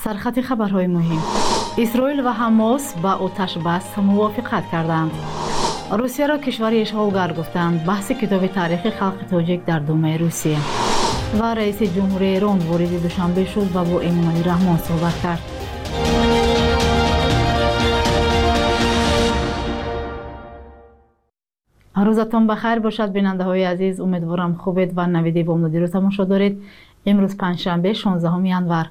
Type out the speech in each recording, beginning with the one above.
سرخط خبرهای مهم. اسرائیل و حماس با آتش بس موافقت کردند. روسیه را کشور اشغالگر گفتند. بحث کتاب تاریخ خلق تاجیک در دومه روسیه. و رئیس جمهوری ایران وارد دوشنبه شد و با امامعلی رحمان صحبت کرد. روزتان بخیر باشد بیننده های عزیز. امیدوارم خوبید و نویدی بامدادی رو تماشا دارید. امروز پنجشنبه 16 ینور.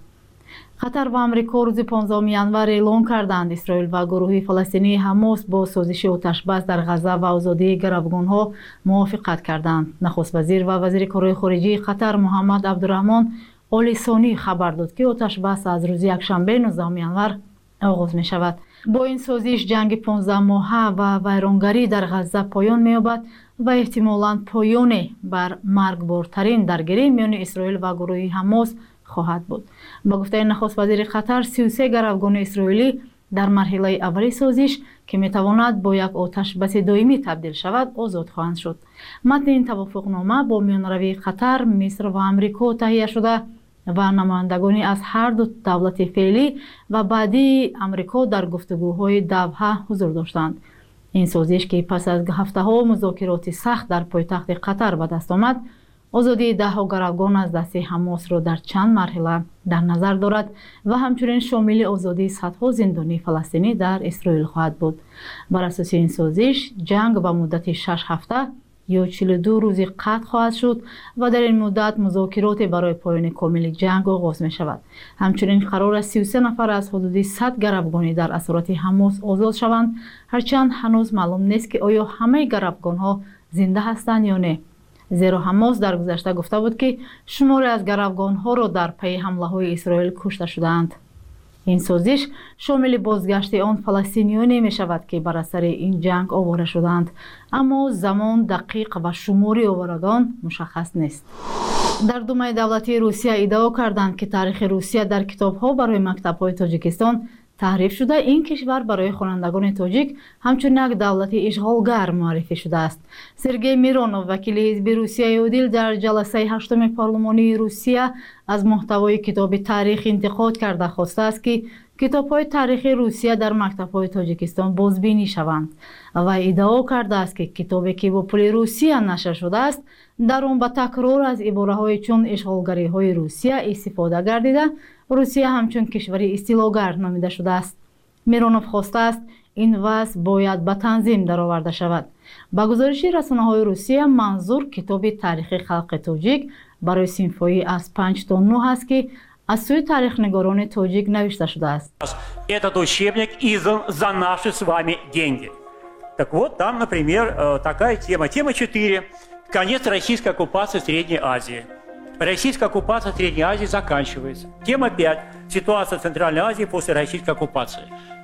قطر و امریکا روز 15 ینور اعلام کردند اسرائیل و گروه فلسطینی حماس با سازش آتش‌بس در غزه و آزادی گروگان‌ها موافقت کردند. نخست وزیر و وزیر کارهای خارجی قطر محمد عبدالرحمن آل ثانی خبر داد که آتش‌بس از روز یکشنبه 19 ینور آغاز می شود. با این سازش جنگ 15 ماهه و ویرانگری در غزه پایان می‌یابد و احتمالاً پایان بر مرگبارترین درگیری میان اسرائیل و گروه حماس خواهد بود. با گفته نخست وزیر قطر 33 گروگان اسرائیلی در مرحله اولی سازش که میتواند با یک آتش بس دائمی تبدیل شود آزاد خواهند شد. متن این توافقنامه با میانروی قطر، مصر و امریکا تهیه شده و نمایندگانی از هر دو دولت فعلی و بعدی امریکا در گفتگوهای دوحه حضور داشتند. این سازش که پس از هفته‌ها مذاکرات سخت در پایتخت قطر به دست آمد، آزادی 10 گروگان از دست حماس را در چند مرحله در نظر دارد و همچنین شامل آزادی صدها زندانی فلسطینی در اسرائیل خواهد بود. بر اساس این سازش جنگ به مدت 6 هفته یا 42 روزی قطع خواهد شد و در این مدت مذاکرات برای پایان کامل جنگ آغاز می شود. همچنین قرار است 33 نفر از حدود 100 گروگانی در اسارت حماس آزاد شوند، هرچند هنوز معلوم نیست که آیا همه گروگان‌ها زنده هستند یا نه. زیرا حماس در گذشته گفته بود که شماری از گروگان‌ها را در پی حمله‌های اسرائیل کشته شدند. این سازش شامل بازگشت آن فلسطینیانی می شود که بر اثر این جنگ آواره شدند، اما زمان دقیق و شماری آوارگان مشخص نیست. در دومه دولتی روسیه ادعا کردند که تاریخ روسیه در کتاب‌ها برای مکتب‌های تاجیکستان تحریف شده. این کشور برای خوانندگان تاجیک همچون یک دولت اشغالگر معرفی شده است. سرگئی میرونوف وکیل حزب روسیه عادل در جلسه 8 پارلمانی روسیه از محتوای کتاب تاریخ انتقاد کرده خواسته است که کتاب‌های تاریخی روسیه در مکتب‌های تاجیکستان بازبینی شوند و ادعا کرده است که کتابی که با پول روسیه نشر شده است در آن به تکرار از عباره‌های چون اشغالگری‌های روسیه استفاده گردیده روسیه همچون کشوری استیلاگر نامیده شده است. میرونوف خواسته است این وضع باید به تنظیم درآورده شود. با گزارش رسانه‌های روسیه منظور کتاب تاریخ خلق تاجیک برای صنف‌های از 5 تا 9 است که از سوی تاریخ‌نگاران تاجیک نوشته شده است. Этот учебник издан за наши с вами деньги. Так вот, там, например, такая тема. Тема 4. Конец российской оккупации Средней Азии. Российская оккупация Средней Азии заканчивается. Тема 5. Ситуация в Центральной Азии после российской оккупации.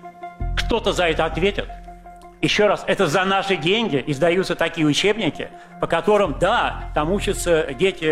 Кто-то за это ответит? Еще раз, это за наши деньги издаются такие учебники, по которым, да, там учатся дети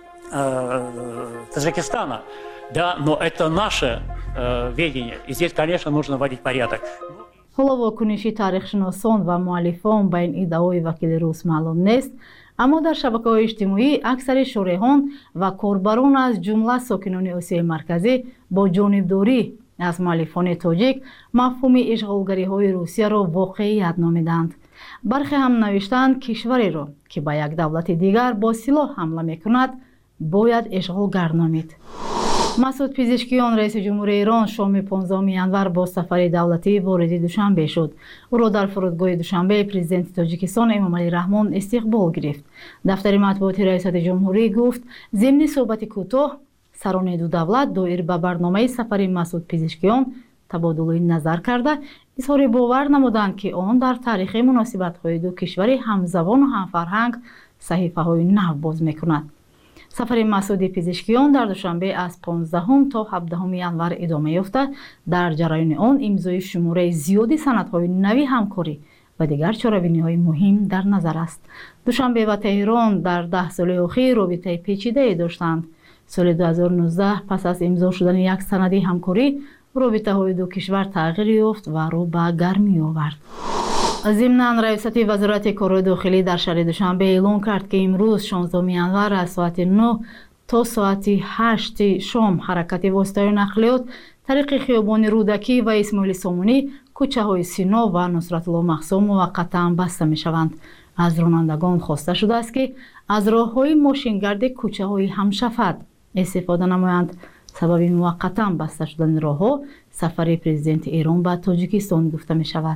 Таджикистана, да, но это наше ведение. И здесь, конечно, нужно вводить порядок. حالا واکنشی تاریخ‌شناسان و مؤلفان به این ادعای وکیل روس معلوم نیست، اما در شبکه‌های اجتماعی اکثر شارحان و کاربران از جمله ساکنان آسیای مرکزی با جانبداری از مؤلفان تاجیک مفهوم اشغالگری‌های روسیه را واقعیت نامیدند. برخی هم نوشتند کشوری را که به یک دولت دیگر با سلاح حمله می‌کند باید اشغالگر نامید. مسعود پزشکیان رئیس جمهوری ایران شام 15 ینور با سفر دولتی وارد دوشنبه شد. او را در فرودگاه دوشنبه پرزیدنت تاجیکستان امامعلی رحمان استقبال گرفت. دفتر مطبوعات ریاست جمهوری گفت ضمن صحبت کوتاه سران دو دولت دایر به برنامه سفر مسعود پزشکیان تبادل نظر کرده اظهار باور نمودند که آن در تاریخ مناسبت‌های دو کشور همزبان و همفرهنگ صحیفه‌های نو باز می‌کند. سفر مسعود پزشکیان در دوشنبه از 15 تا 17 ینور ادامه یافته. در جریان آن امضای شماره زیادی سندهای نوی همکاری و دیگر چاره‌بینی‌های مهم در نظر است. دوشنبه و تهران در 10 سال اخیر رابطه پیچیده داشتند. سال 2019 پس از امضا شدن یک سند همکاری رابطه‌های دو کشور تغییر یافت و رو به گرمی آورد. ضمناً رئیست وزارت کارهای داخلی در شهر دوشنبه اعلام کرد که امروز 16 ینور از ساعت 9 تا ساعت 8 شام حرکت واسطه نقلیات طریق خیابان رودکی و اسماعیل سامونی، کوچه های سینا و نصرت الله مقصود موقتا بسته می شوند. از رانندگان خواسته شده است که از راه های ماشینگرد کوچه های همشفت استفاده نمایند. سبب موقتا بسته شدن راه ها سفر پرزیدنت ایران به تاجیکستان گفته می شود.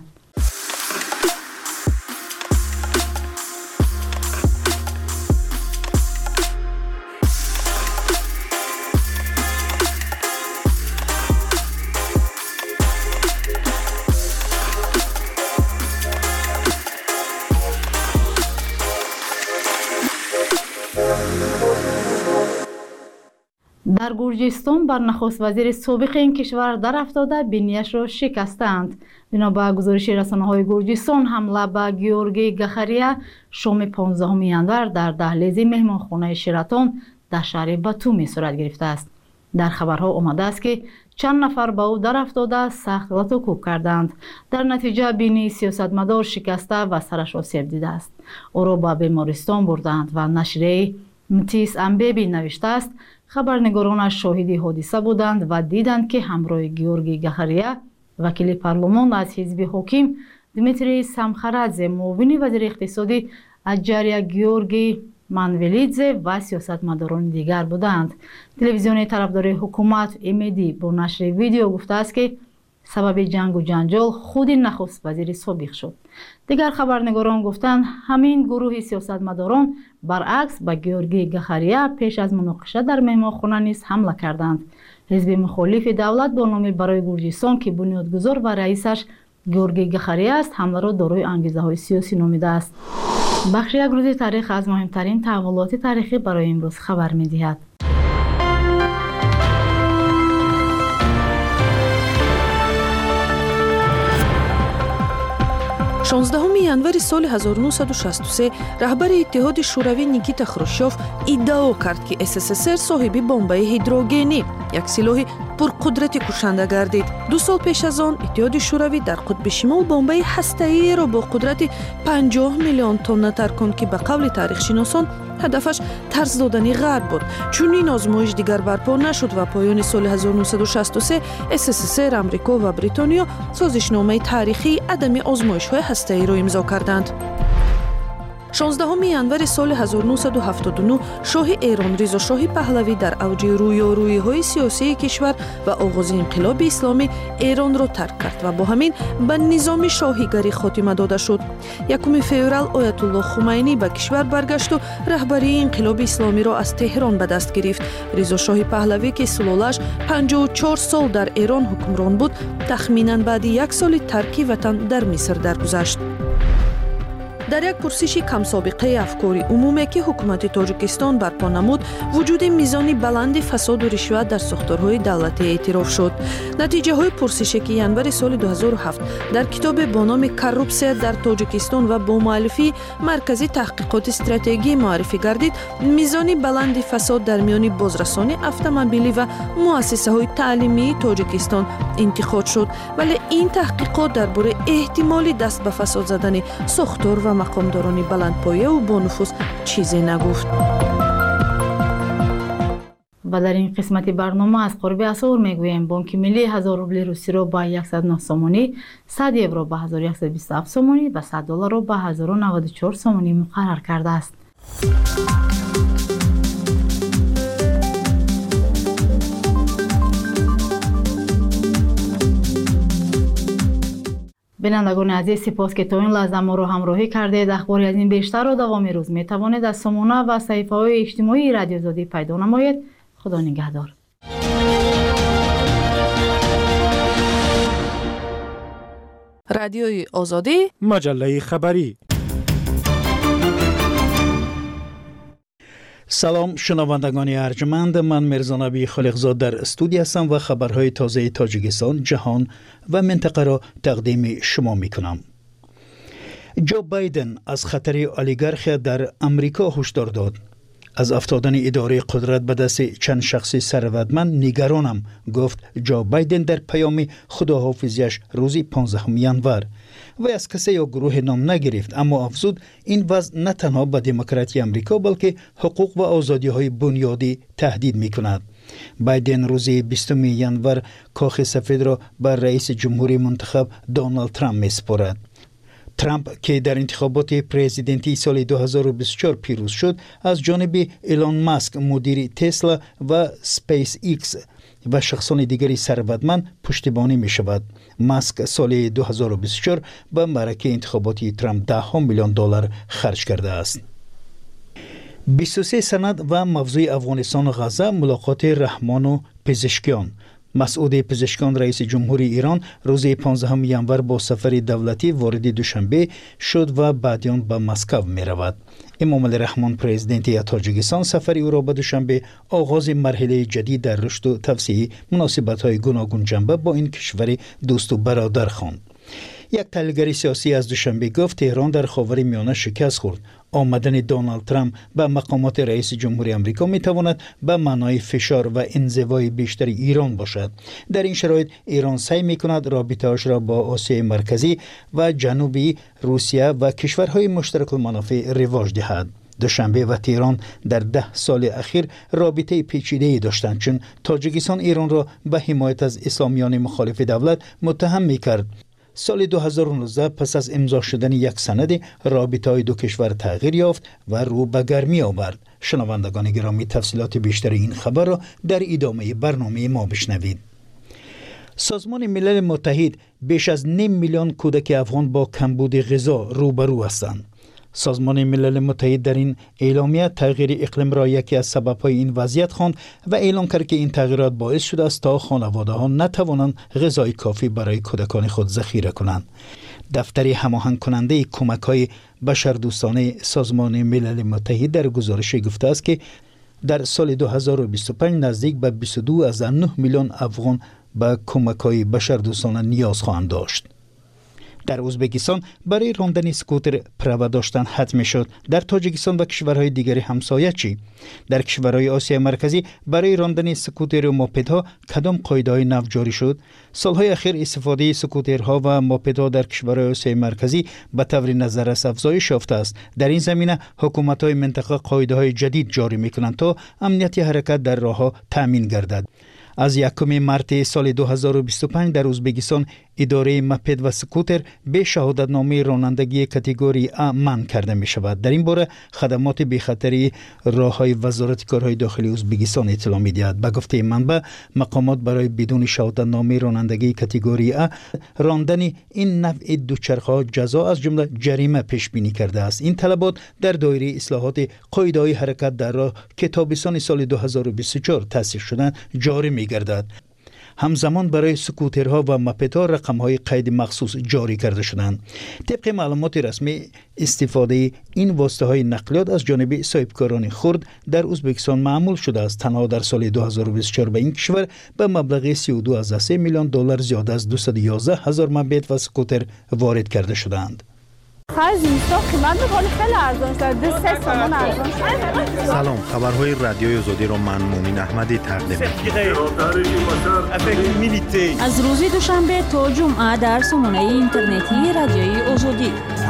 در گرجستان بر نخست وزیر سابق این کشور در افتاده بینیش را شکستند. بنا به گزارش رسانه‌های گرجستان، حمله به گیورگی گخریا شام 15 ینور در دهلیز مهمانخانه شراتون در شهر باتومی صورت گرفته است. در خبرها آمده است که چند نفر به او در افتاده سخت لط و کوب کردند. در نتیجه بینی سیاستمدار شکسته و سرش آسیب دیده است. او را به بیمارستان بردند و نشریه متیس امبیبی نوشته است خبرنگارانش شاهد حادثه بودند و دیدند که همراه گیورگی گخریا وکیل پارلمان از حزب حاکم دمیتری سامخارادزه، معاون وزیر اقتصادی اجاریا گیورگی منولیدزه و سیاستمداران دیگر بودند. تلویزیون طرفدار حکومت امیدی با نشر ویدیو گفته است که سبب جنگ و جنجال خود نخست وزیر سابق شد. دیگر خبرنگاران گفتند همین گروه سیاستمداران برعکس به گیورگی گخریا پیش از مناقشه در مهمانخانه نیز حمله کردند. حزب مخالف دولت با نام برای گرجستان که بنیادگذار و رئیسش گیورگی گخریا است، حمله را دارای انگیزه‌های سیاسی نامیده است. بخش یک روز تاریخ از مهمترین تحولات تاریخی برای امروز خبر می‌دهد. 16 январи соли 1963 раҳбари иттиҳоди шӯравӣ Никита Хрушёв иддао кард, ки СССР соҳиби бомбаи ҳидрогенӣ, як силоҳи пурқудрати кушанда гардид. 2 сол пеш аз он иттиҳоди шӯравӣ дар қутби шимол бомбаи ҳастаиеро бо қудрати 50 миллион тонна тарконд, ки ба қавли тарихшиносон ҳадафаш тарс додани ғарб буд. чунин озмоиш дигар барпо нашуд ва поёни соли 1963 СССР, амрико ва бритониё созишномаи таърихии адами озмоишҳои ҳастаиро имзо карданд. 16 январи соли 1979 шоҳи Эрон Ризо Шоҳи Паҳлавӣ дар авҷи рӯёрӯиҳои сиёсии кишвар ва оғози инқилоби исломӣ Эронро тарк кард ва бо ҳамин ба низоми шоҳигарӣ хотима дода шуд. 1 феврал Оятуллоҳ Хумайнӣ ба кишвар баргашту раҳбарии инқилоби исломиро аз Теҳрон ба даст гирифт. Ризо Шоҳи Паҳлавӣ, ки сулолааш 54 сол дар Эрон ҳукмрон буд, тахминан баъди 1 соли тарки ватан дар Миср даргузашт. дар як пурсиши камсобиқаи афкори умуме ки ҳукумати Тоҷикистон барпо намуд, вуҷуди мизони баланди фасоду ришват дар сохторҳои давлатӣ эътироф шуд. натиҷаҳои пурсише ки январи соли 2007 дар китобе бо номи «Коррупсия дар Тоҷикистон» ва бо муаллифи Маркази таҳқиқоти стратегӣ муаррифӣ гардид, мизони баланди фасод дар миёни бозрасони автомобилӣ ва муассисаҳои таълимии Тоҷикистон интиқод шуд, вале ин таҳқиқот дар бораи эҳтимоли даст ба фасод задани сохтор ва мақомдорони баландпояву бонуфус чизе нагуфт. و در این قسمت برنامه از قرب عصر میگوییم بانک ملی 1000 روبل روسی را به 109 سومانی، 100 یورو به 1127 سومانی و 100 دلار را به 1094 سومانی مقرر کرده است. بینندگان عزیز، سپاس که تا این لحظه ما رو همراهی کردید. اخباری از این بیشتر را دوام روز می توانید از سامانه و صفحه های اجتماعی رادیو آزادی پیدا نمایید. خدا نگهدار. رادیوی آزادی، مجله خبری. سلام شنوندگان ارجمند، من میرزا نبی خالقزاد در استودیو هستم و خبرهای تازه تاجیکستان، جهان و منطقه را تقدیم شما میکنم. جو بایدن از خطر اولیگارخی در امریکا هشدار داد. از افتادن اداره قدرت به دست چند شخص ثروتمند نگرانم، گفت جو بایدن در پیام خداحافظیش روز 15 ینور. و از کسی یا گروه نام نگرفت، اما افزود این وضع نه تنها به دموکراسی آمریکا بلکه حقوق و آزادی‌های بنیادی تهدید می‌کند. بایدن روز 20 ینور کاخ سفید را بر رئیس جمهوری منتخب دونالد ترامپ می‌سپارد. ترامپ که در انتخابات پرزیدنتی سال 2024 پیروز شد، از جانب ایلان ماسک مدیر تسلا و سپیس ایکس و شخصان دیگری ثروتمند پشتیبانی می شود. ماسک سال 2024 به معرکه انتخاباتی ترامپ $10 میلیون خرج کرده است. 23 سند و موضوع افغانستان و غزه، ملاقات رحمان و پزشکیان. مسعود پزشکیان رئیس جمهوری ایران روز 15 ینور با سفر دولتی وارد دوشنبه شد و بعدیان به مسکو می رود. امامعلی رحمان پرزیدنت تاجیکستان سفر او را به دوشنبه آغاز مرحله جدید در رشد و توسعه مناسبت‌های گوناگون جنبه با این کشور دوست و برادر خواند. یک تحلیلگر سیاسی از دوشنبه گفت تهران در خاورمیانه شکست خورد. آمدن دونالد ترامپ به مقامات رئیس جمهوری آمریکا می تواند به معنای فشار و انزوای بیشتر ایران باشد. در این شرایط ایران سعی می کند رابطه‌اش را با آسیای مرکزی و جنوبی، روسیه و کشورهای مشترک المنافع رواج دهد. دوشنبه و تهران در 10 سال اخیر رابطه پیچیده‌ای داشتند، چون تاجیکستان ایران را به حمایت از اسلامیان مخالف دولت متهم می کرد. سال 2019 پس از امضا شدن یک سند، رابطه‌های دو کشور تغییر یافت و رو به گرمی آورد. شنوندگان گرامی، تفصیلات بیشتر این خبر را در ادامه برنامه ما بشنوید. سازمان ملل متحد بیش از 5 میلیون کودک افغان با کمبود غذا روبرو هستند. سازمان ملل متحد در این اعلامیه تغییر اقلیم را یکی از سبب‌های این وضعیت خواند و اعلام کرد که این تغییرات باعث شده است تا خانواده‌ها نتوانند غذای کافی برای کودکان خود ذخیره کنند. دفتر هماهنگ کننده کمک‌های بشردوستانه سازمان ملل متحد در گزارش گفته است که در سال 2025 نزدیک به 22.9 میلیون افغان به کمک‌های بشردوستانه نیاز خواهند داشت. در ازبکستان برای راندن اسکوتر پروا داشتن حتمی شد. در تاجیکستان و کشورهای دیگر همسایه چی؟ در کشورهای آسیا مرکزی برای راندن اسکوتر و موپدها کدام قاعده‌های نو جاری شد؟ سالهای اخیر استفاده اسکوترها و موپدها در کشورهای آسیا مرکزی به طور نظررس افزایش یافته است. در این زمینه حکومت‌های منطقه قاعده‌های جدید جاری می‌کنند تا امنیت حرکت در راه‌ها تامین گردد. از 1 مارس سال 2025 در ازبکستان اداره موپد و سکوتر به شهادتنامه رانندگی کاتگوری A منع کرده می شود. در این باره خدمات بی‌خطری راههای وزارت کارهای داخلی ازبکستان اطلاع می دهد. به گفته منبع، مقامات برای بدون شهادتنامه رانندگی کاتگوری A راندن این نوع دوچرخه‌ها جزا از جمله جریمه پیش بینی کرده است. این طلبات در دایره اصلاحات قاعده‌های حرکت در راه که تابستان سال 2024 تأسیس شدند جاری می گردد. همزمان برای سکوترها و موپدها رقم‌های قید مخصوص جاری کرده شدند. طبق معلومات رسمی، استفاده این واسطه‌های نقلیات از جانب صاحبکاران خرد در ازبکستان معمول شده است. تنها در سال 2024 به این کشور به مبلغ 32.3 میلیون دلار زیاده از 211,000 موپد و سکوتر وارد کرده شدند. سلام، خبرهای رادیوی آزادی را من مومن احمدی تقدیم می‌کنم. از روز دوشنبه تا جمعه در سامانه اینترنتی رادیوی آزادی.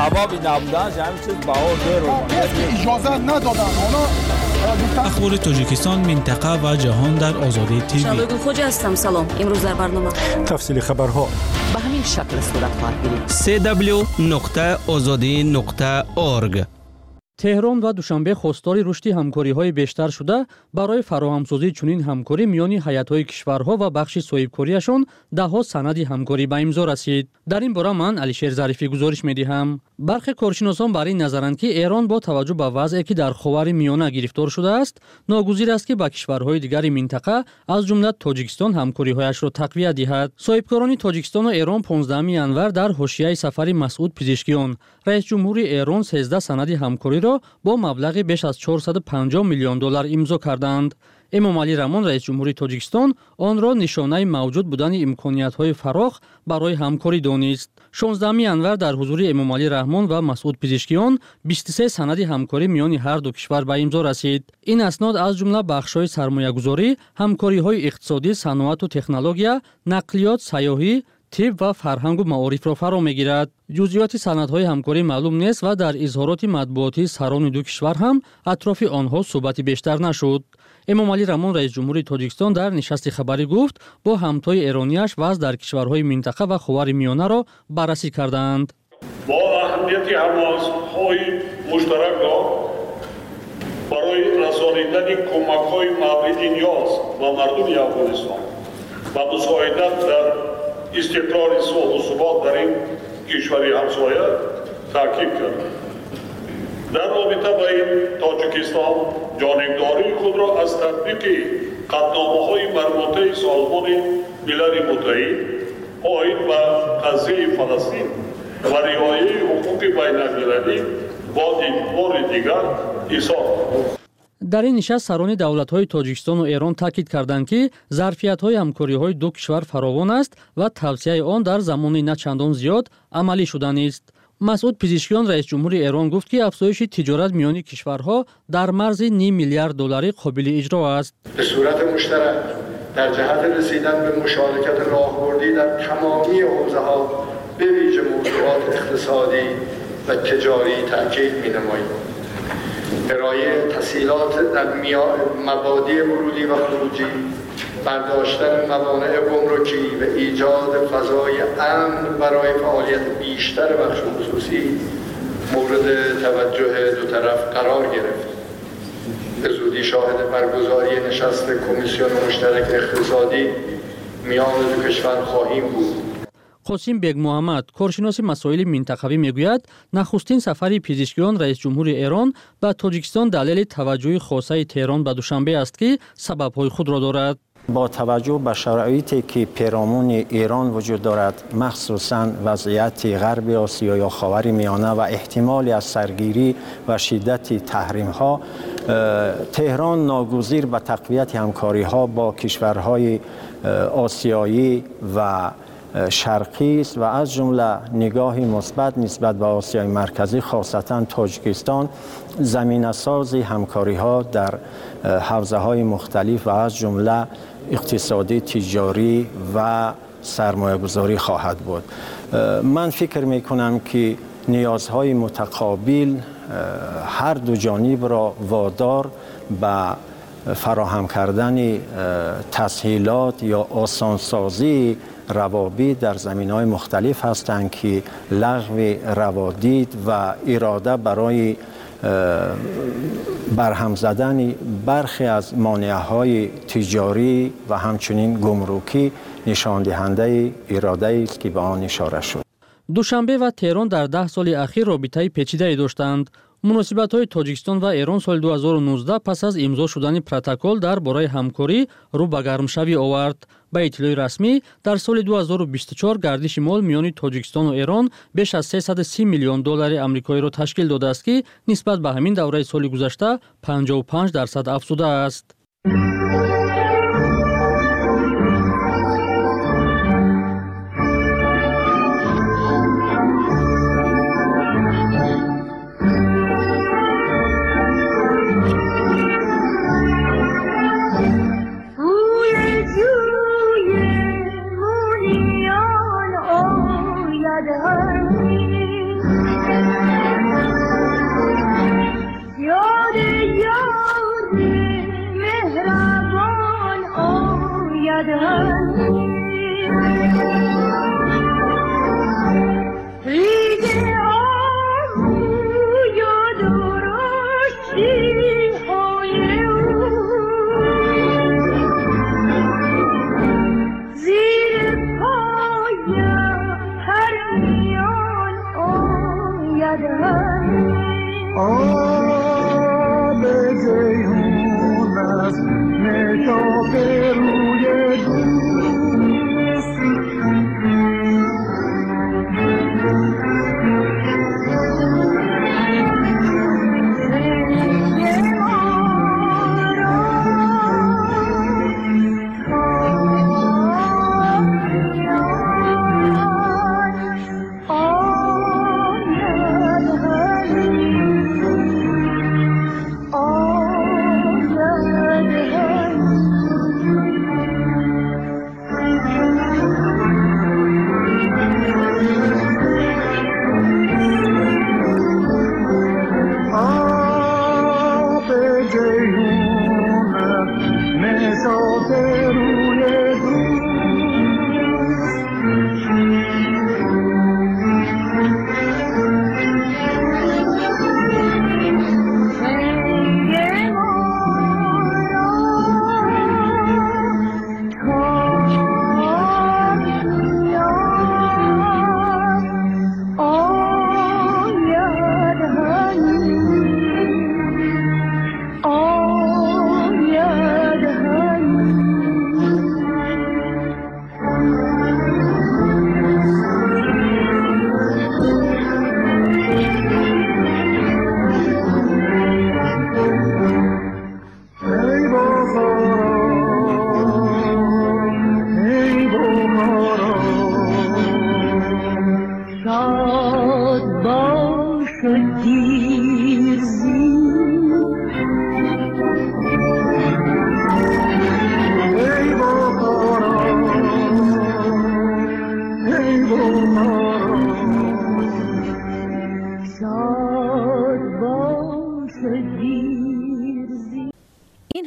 اجازه ندادن. اخبار تاجیکستان، منطقه و جهان در آزادی تیوی. شالوگو خوجا هستم. سلام. امروز در برنامه تفصیل خبرها به همین شکل صورت خواهد گرفت. www.azadi.org. تهران و دوشنبه خواستار رشد همکاری‌های بیشتر شده برای فراهمسازی چنین همکاری میان هیئت‌های کشورها و بخش صاحبکاریشان ده‌ها سند همکاری به امضا رسید. در این باره من علیشیر ظریفی گزارش می‌دهم. برخی کارشناسان بر این نظرند که ایران با توجه به وضعی که در خاورمیانه گرفتار شده است، ناگزیر است که با کشورهای دیگر منطقه از جمله تاجیکستان همکاری‌هایش را تقویت دهد. صاحبکاران تاجیکستان و ایران 15 ینور در حاشیه سفر مسعود پزشکیان، رئیس جمهوری ایران 13 سند همکاری را با مبلغ بیش از 450 میلیون دلار امضا کردند. эмомалӣ рамон раис ҷумҳурии тоҷикистон онро нишонаи мавҷуд будани имкониятҳои фарох барои ҳамкорӣ донист. 16 январ дар ҳузури эмомалӣ раҳмон ва масъуд пизишкиён 23 санади ҳамкорӣ миёни ҳарду кишвар ба имзо расид. ин аснод аз ҷумла бахшҳои сармоягузорӣ, ҳамкориҳои иқтисодӣ, саноату технология, нақлиёт, сайёҳӣ, тиб ва фарҳангу маорифро фаро мегирад. ҷузъиёти санадҳои ҳамкорӣ маълум нест ва дар изҳороти матбуотии сарони ду кишвар ҳам атрофи онҳо суҳбати бештар нашуд. эмомалӣ рамон раис ҷумҳурии тоҷикистон дар нишасти хабарӣ гуфт, бо ҳамтои эронияш вазъ дар кишварҳои минтақа ва хувари миёнаро баррасӣ кардаанд. бо аҳамияти ҳамоҳангии муштаракро барои расонидани кӯмакҳои мавриди ниёз ба мардуми Афғонистон ва мусоидат дар истиқрори сулҳу субот дар ин кишвари ҳамсоя таъкид кард. дар робита ба ин Тоҷикистон ҷонибдории худро аз татбиқи қатномаҳои марбутаи Созмони Милали Муттаҳид оид ба қазияи Фаластин ва риояи ҳуқуқи байналмилалӣ бо бори дигар изҳор кард. дар ин нишаст сарони давлатҳои тоҷикистону эрон таъкид карданд, ки зарфиятҳои ҳамкориҳои ду кишвар фаровон аст ва тавсияи он дар замони на чандон зиёд амалӣ шуда нест. масъуд пизишкиён раис ҷумҳурии эрон гуфт, ки афзоиши тиҷорат миёни кишварҳо дар марзи $5 миллиард қобили иҷро аст. به صورت مشترک در جهت رسیدن به مشارکت راهبردی در تمامی حوزه‌ها به ویژه موضوعات اقتصادی و تجاری تاکید می‌نماییم. ارائه تسهیلات در مبادی ورودی و خروجی، برداشتن موانع گمرکی و ایجاد فضای امن برای فعالیت بیشتر بخش خصوصی مورد توجه دو طرف قرار گرفت. به زودی شاهد برگزاری نشست کمیسیون مشترک اقتصادی میان دو کشور خواهیم بود. قاسم بیگ محمد کارشناس مسائل منطقوی میگوید نخستین سفری پزشکیان رئیس جمهور ایران به تاجیکستان دلیل توجه خاصه تهران به دوشنبه است که سبب‌های خود را دارد. با توجه به شرایطی که پیرامون ایران وجود دارد، مخصوصاً وضعیت غرب آسیا یا خاور میانه و احتمالی از سرگیری و شدت تحریم‌ها، تهران ناگزیر به تقویت همکاری‌ها با کشورهای آسیایی و شرقی است و از جمله نگاهی مثبت نسبت به آسیای مرکزی خاصتا تاجیکستان زمینه‌ساز همکاری‌ها در حوزه‌های مختلف و از جمله اقتصادی، تجاری و سرمایه‌گذاری خواهد بود. من فکر می‌کنم که نیازهای متقابل هر دو جانب را وادار به فراهم کردن تسهیلات یا آسانسازی روابط در زمینه‌های مختلف هستند که لغو روادید و اراده برای برهم زدن برخی از مانع‌های تجاری و همچنین گمرکی نشان دهنده اراده است که به آن اشاره شد. دوشنبه و تهران در 10 سال اخیر رابطه پیچیده داشتند. مناسبت‌های تاجیکستان و ایران سال 2019 پس از امضا شدن پروتکل در برای همکاری رو به گرمشوی آورد. به اطلاع رسمی در سال 2024 گردش مال میان تاجیکستان و ایران بیش از $330 میلیون آمریکایی را تشکیل داده است که نسبت به همین دوره سال گذشته 55% افزوده است. یاد مهرم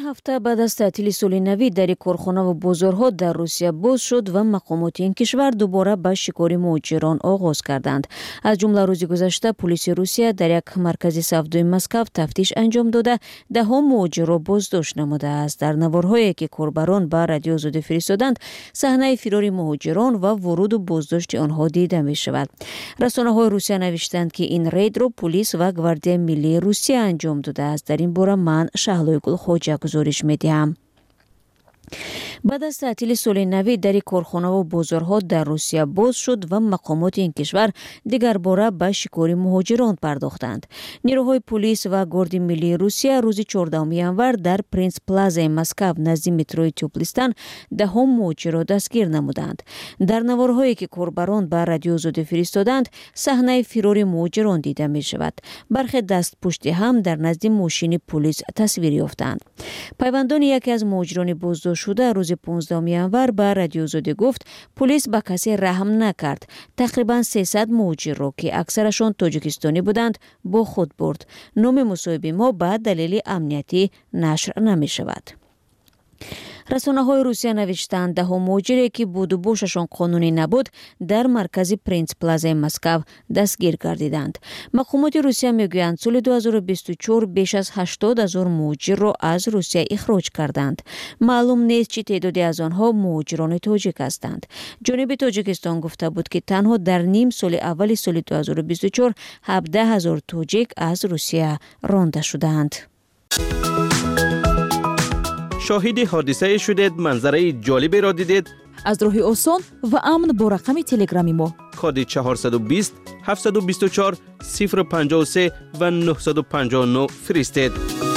ҳафта баъд аз таътили соли навӣ дари корхона ва бозорҳо дар Русия боз шуд ва мақомоти ин кишвар дубора ба шикори муҳоҷирон оғоз карданд. Аз ҷумла рӯзи гузашта полиси Русия дар як маркази савдои Москав тафтиш анҷом дода даҳо муҳоҷирро боздошт намудааст. Дар наворҳое ки корбарон ба Радиои Озодӣ фиристоданд, саҳнаи фирори муҳоҷирон ва вуруду боздошти онҳо дида мешавад. Расонаҳои Русия навиштанд ки ин рейдро полис ва гвардияи миллии Русия анҷом додааст. Дар ин бора ман Шаҳлои Гулхоҷа гузориш медиҳам. баъд аз таътили соли навӣ дари корхона ва бозорҳо дар Русия боз шуд ва мақомоти ин кишвар дигар бора ба шикори муҳоҷирон пардохтанд. Нирӯҳои полис ва горди миллии Русия рӯзи 14 январ дар Принц Плазаи Москав назди метрои Тёплистан даҳо муҳоҷирро дастгир намуданд. Дар наворҳое ки корбарон ба Радиои Озодӣ фиристоданд, саҳнаи фирори муҳоҷирон дида мешавад. Бархе дастпушти ҳам дар назди мошини полис тасвир ёфтанд. пайвандони яке аз муҳоҷирони боздоштшуда рӯзи 15 январ ба Радиои Озодӣ гуфт, полис ба касе раҳм накард. Тақрибан 300 муҳоҷирро, ки аксарашон тоҷикистонӣ буданд, бо худ бурд. номи мусоҳиби мо ба далели амниятӣ нашр намешавад. расонаҳои Русия навиштанд, даҳо муҳоҷире ки будубошашон қонунӣ набуд, дар маркази Принц Плазаи Москав дастгир гардиданд. мақомоти Русия мегӯянд, соли 2024 беш аз 80 000 муҳоҷирро аз Русия ихроҷ карданд. маълум нест чӣ теъдоде аз онҳо муҳоҷирони тоҷик ҳастанд. ҷониби Тоҷикистон гуфта буд, ки танҳо дар ним соли аввали соли 2024 17 000 тоҷик аз Русия ронда шуданд. شاهد حادثه شدید، منظره جالبی را دیدید؟ از راهی آسان و امن با رقم تلگرامی ما کد 420 724 053 و 959 فرستید.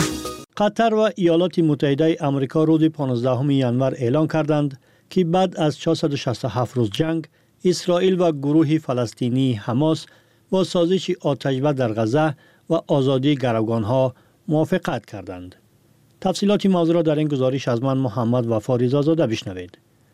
قطر و ایالات متحده آمریکا روز 15 ینور اعلان کردند که بعد از 467 روز جنگ، اسرائیل و گروه فلسطینی حماس با سازش آتش‌بس در غزه و آزادی گروگان‌ها موافقت کردند. تفصیلات موضوع را در این گزارش از من محمد وفا رضازاده بشنوید.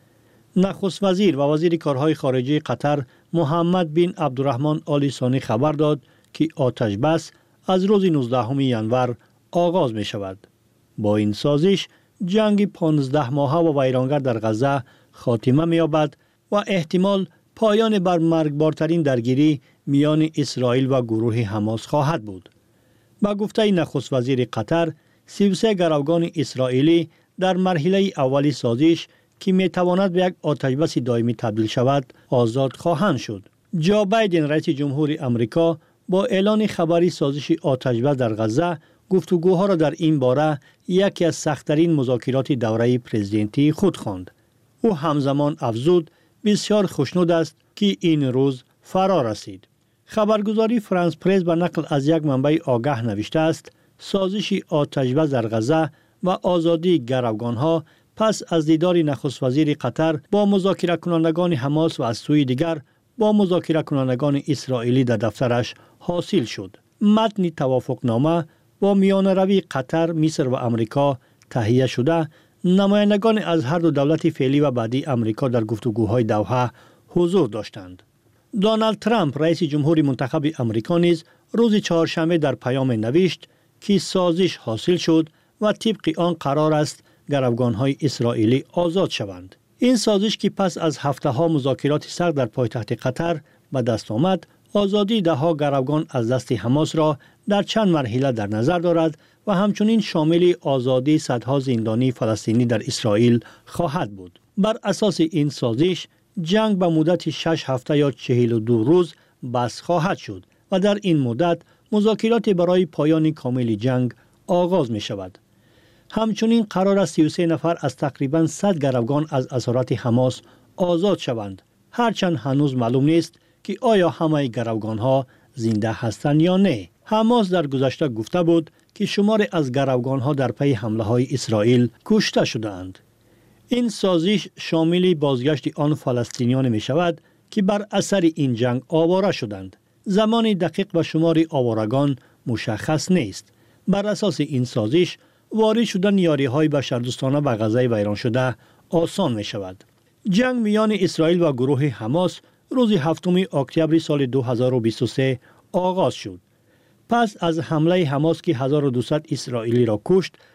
نخست وزیر و وزیر کارهای خارجه قطر محمد بن عبدالرحمن آل ثانی خبر داد که آتش بس از روز 19 ینور آغاز می شود. با این سازش جنگ 15 ماهه و ویرانگر در غزه خاتمه می یابد و احتمال پایان بر مرگبارترین درگیری میان اسرائیل و گروه حماس خواهد بود. با گفته نخست وزیر قطر، 33 گروگان اسرائیلی در مرحله اولی سازش که می تواند به یک آتش‌بس دائمی تبدیل شود آزاد خواهند شد. جو بایدن رئیس جمهور آمریکا با اعلان خبری سازش آتش‌بس در غزه گفتگوها را در این باره یکی از سخت‌ترین مذاکرات دوره پرزیدنتی خود خواند. او همزمان افزود بسیار خوشنود است که این روز فرا رسید. خبرگزاری فرانس پرس به نقل از یک منبع آگاه نوشته است سازش آتش‌بس در غزه و آزادی گروگان‌ها پس از دیدار نخست وزیر قطر با مذاکره کنندگان حماس و از سوی دیگر با مذاکره کنندگان اسرائیلی در دفترش حاصل شد. متن توافقنامه با میانروی قطر، مصر و آمریکا تهیه شده، نمایندگان از هر دو دولت فعلی و بعدی آمریکا در گفتگوهای دوحه حضور داشتند. دونالد ترامپ رئیس جمهور منتخب آمریکا نیز روز چهارشنبه در پیام نوشت که سازش حاصل شد و طبق آن قرار است گروگان‌های اسرائیلی آزاد شوند. این سازش که پس از هفته‌ها مذاکرات سخت در پایتخت قطر به دست آمد، آزادی ده‌ها گروگان از دست حماس را در چند مرحله در نظر دارد و همچنین شامل آزادی صدها زندانی فلسطینی در اسرائیل خواهد بود. بر اساس این سازش جنگ به مدت 6 هفته یا 42 روز بس خواهد شد و در این مدت مذاکرات برای پایان کامل جنگ آغاز می شود. همچنین قرار است 33 نفر از تقریباً 100 گروگان از اسارت حماس آزاد شوند. هرچند هنوز معلوم نیست که آیا همه گروگان‌ها زنده هستند یا نه. حماس در گذشته گفته بود که شماری از گروگان‌ها در پی حمله‌های اسرائیل کشته شدند. این سازش شامل بازگشت آن فلسطینیان می شود که بر اثر این جنگ آواره شدند. زمان دقیق و شمار آوارگان مشخص نیست. بر اساس این سازش وارد شدن یاری‌های بشردوستانه به غزه ویران شده آسان می شود. جنگ میان اسرائیل و گروه حماس روز 7 اکتبر سال 2023 آغاز شد. پس از حمله حماس که 1200 اسرائیلی را کشت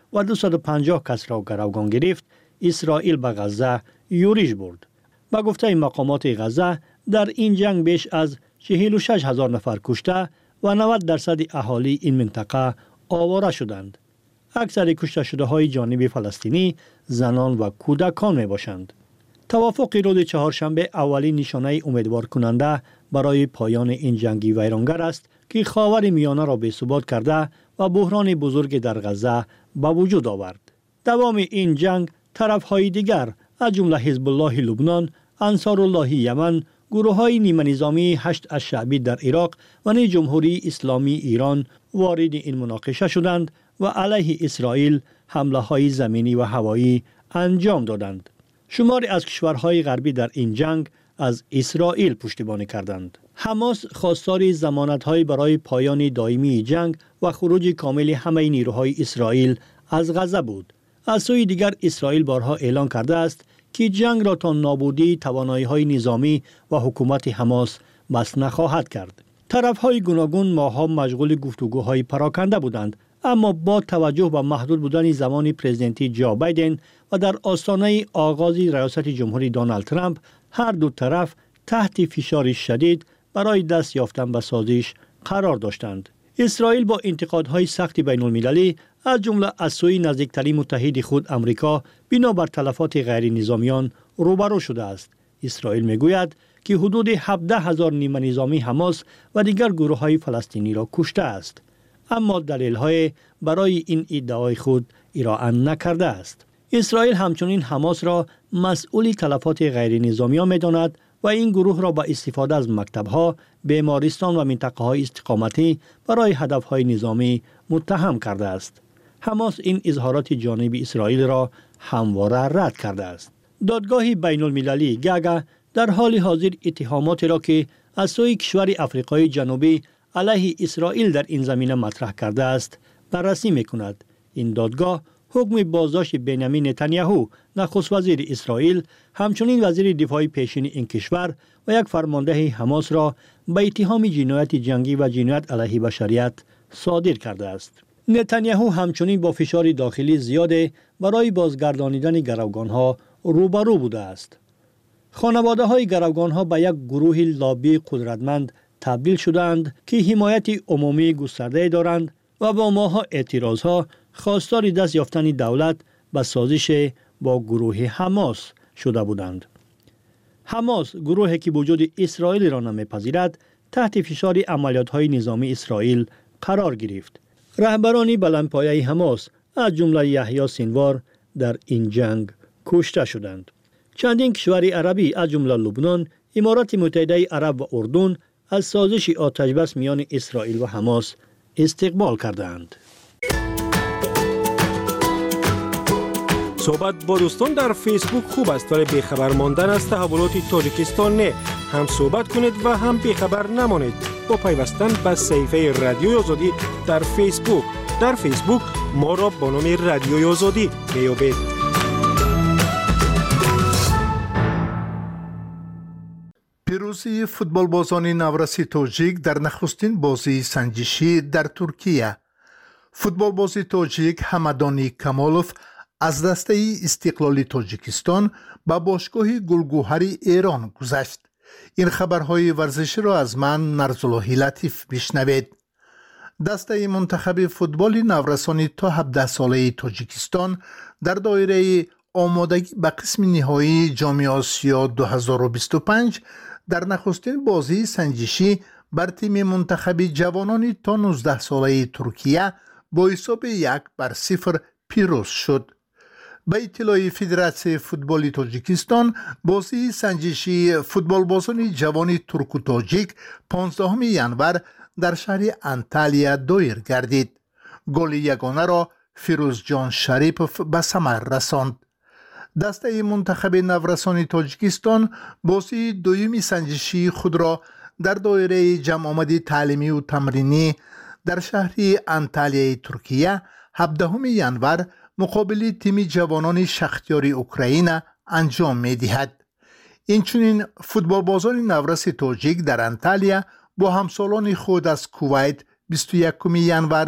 و 250 کس را گروگان گرفت، اسرائیل به غزه یورش برد. با گفته مقامات غزه در این جنگ بیش از 46,000 نفر کشته و 90% اهالی این منطقه آواره شدند. اکثر کشته شده های جانب فلسطینی زنان و کودکان می باشند. توافق روز چهارشنبه اولین نشانه امیدوار کننده برای پایان این جنگی ویرانگر است که خاور میانه را بی‌ثبات کرده و بحران بزرگ در غزه به وجود آورد. دوام این جنگ طرف‌های دیگر از جمله حزب الله لبنان، انصار الله یمن، گروه‌های نیمه نظامی هشت الشعبی در عراق و نیز جمهوری اسلامی ایران وارد این مناقشه شدند و علیه اسرائیل حمله‌های زمینی و هوایی انجام دادند. شماری از کشورهای غربی در این جنگ از اسرائیل پشتیبانی کردند. حماس خواستار ضمانت‌های برای پایان دائمی جنگ و خروج کامل همه نیروهای اسرائیل از غزه بود. از سوی دیگر اسرائیل بارها اعلان کرده است که جنگ را تا نابودی توانایی‌های نظامی و حکومت حماس بس نخواهد کرد. طرف‌های گوناگون ماه‌ها مشغول گفتگوهای پراکنده بودند، اما با توجه به محدود بودن زمان پرزیدنتی جو بایدن و در آستانه آغاز ریاست جمهوری دونالد ترامپ، هر دو طرف تحت فشار شدید برای دست یافتن به سازش قرار داشتند. اسرائیل با انتقادهای سخت بین المللی از جمله از سوی نزدیکترین متحد خود امریکا بنابر تلفات غیر نظامیان روبرو شده است. اسرائیل میگوید که حدود 17,000 نیمه نظامی حماس و دیگر گروه‌های فلسطینی را کشته است، اما دلیل‌های برای این ادعای خود ارائه نکرده است. اسرائیل همچنین حماس را مسئول تلفات غیر نظامیان می‌داند و این گروه را با استفاده از مکتب‌ها، بیمارستان و منطقه‌های استقامتی برای هدف‌های نظامی متهم کرده است. حماس این اظهارات جانب اسرائیل را همواره رد کرده است. دادگاه بین المللی گاگا در حال حاضر اتهاماتی را که از سوی کشور آفریقای جنوبی علیه اسرائیل در این زمینه مطرح کرده است بررسی می‌کند. این دادگاه حکم بازداشت بنیامین نتانیاهو نخست وزیر اسرائیل، همچنین وزیر دفاع پیشین این کشور و یک فرمانده حماس را به اتهام جنایت جنگی و جنایت علیه بشریت صادر کرده است. نتانیاهو همچنین با فشار داخلی زیاد برای بازگردانیدن گروگان‌ها روبرو بوده است. خانواده‌های گروگان‌ها به یک گروه لابی قدرتمند تبدیل شدند که حمایت عمومی گسترده دارند و با ماها اعتراضها خواستار دست یافتن دولت به سازش با گروه حماس شده بودند. حماس، گروهی که وجود اسرائیل را نمی‌پذیرد، تحت فشار عملیات‌های نظامی اسرائیل قرار گرفت. رهبران بلندپایه حماس از جمله یحیی سینوار در این جنگ کشته شدند. چندین کشور عربی از جمله لبنان، امارات متحده عرب و اردن از سازش آتش‌بس میان اسرائیل و حماس استقبال کردند. صحبت با دوستان در فیسبوک خوب است، ولی بیخبر ماندن از تحولات تاجیکستان نه. هم صحبت کنید و هم بیخبر نمانید با پیوستن به صفحه رادیوی آزادی در فیسبوک. در فیسبوک ما را با نام رادیوی آزادی میابید. پیروزی فوتبالبازان نورسی تاجیک در نخستین بازی سنجشی در ترکیه. فوتبالباز تاجیک همدانی کمالوف از دسته استقلالی تاجیکستان به باشگاه گلگوهر ایران گذشت. این خبرهای ورزشی را از من نرزاللهی لطیف بشنوید. دسته منتخب فوتبال نورسانی تا 17 ساله تاجیکستان در دایره آمادگی به قسم نهایی جام آسیا 2025 در نخستین بازی سنجشی بر تیم منتخب جوانان تا 19 ساله ترکیه با حساب 1-0 پیروز شد. به اطلاع فدراسیون فوتبال تاجیکستان، بازی سنجشی فوتبالبازان جوان ترک و تاجیک 15 ژانویه در شهر انتالیا دایر گردید. گل یگانه را فیروز جان شریپوف به ثمر رساند. دسته منتخب نورسان تاجیکستان بازی دومی سنجشی خود را در دایره جمع آمدی تعلیمی و تمرینی در شهر انتالیا ترکیه 17 ژانویه مقابل تیم جوانان شختیار اوکراین انجام می دهد. اینچنین فوتبالبازان نورس تاجیک در انتالیا با همسالان خود از کویت 21 ژانویه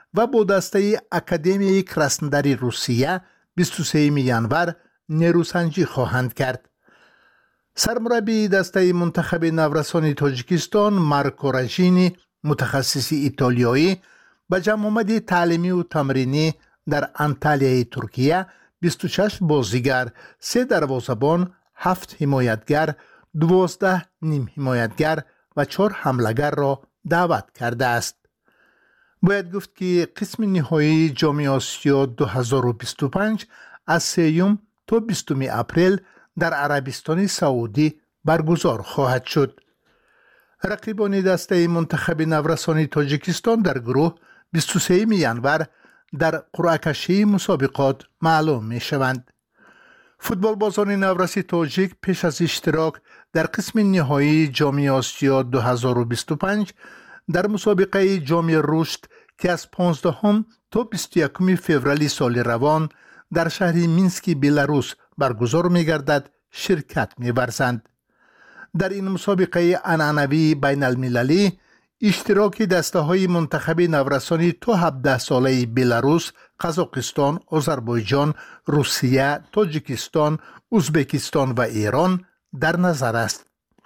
و با دسته اکادمی کراسنداری روسیه 23 ینور نیروسنجی خواهند کرد. سرمربی دسته منتخب نورسان تاجیکستان مارکو راژینی متخصص ایتالیایی به جمع آمد تعلیمی و تمرینی در انتالیای ترکیه 26 بازیگر، 3 دروازه‌بان، 7 حمایتگر، 12 نیم حمایتگر و 4 حمله‌گر را دعوت کرده است. باید گفت که قسم نهایی جام آسیا 2025 از 3 تا 20 اپریل در عربستان سعودی برگزار خواهد شد. رقیبان دسته منتخب نورسان تاجیکستان در گروه 23 ینور در قرعه کشی مسابقات معلوم می شوند. فوتبال بازان نورسی تاجیک پیش از اشتراک در قسم نهایی جام آسیا 2025 در مسابقه جام رشد که از 15 تا 21 فوریه سال روان در شهر مینسک بلاروس برگزار می گردد شرکت می ورزند. در این مسابقه عنعنوی بین المللی اشتراک دسته های منتخب نورسانی تا 17 ساله بلاروس، قزاقستان، آذربایجان، روسیه، تاجیکستان، ازبکستان و ایران در نظر است.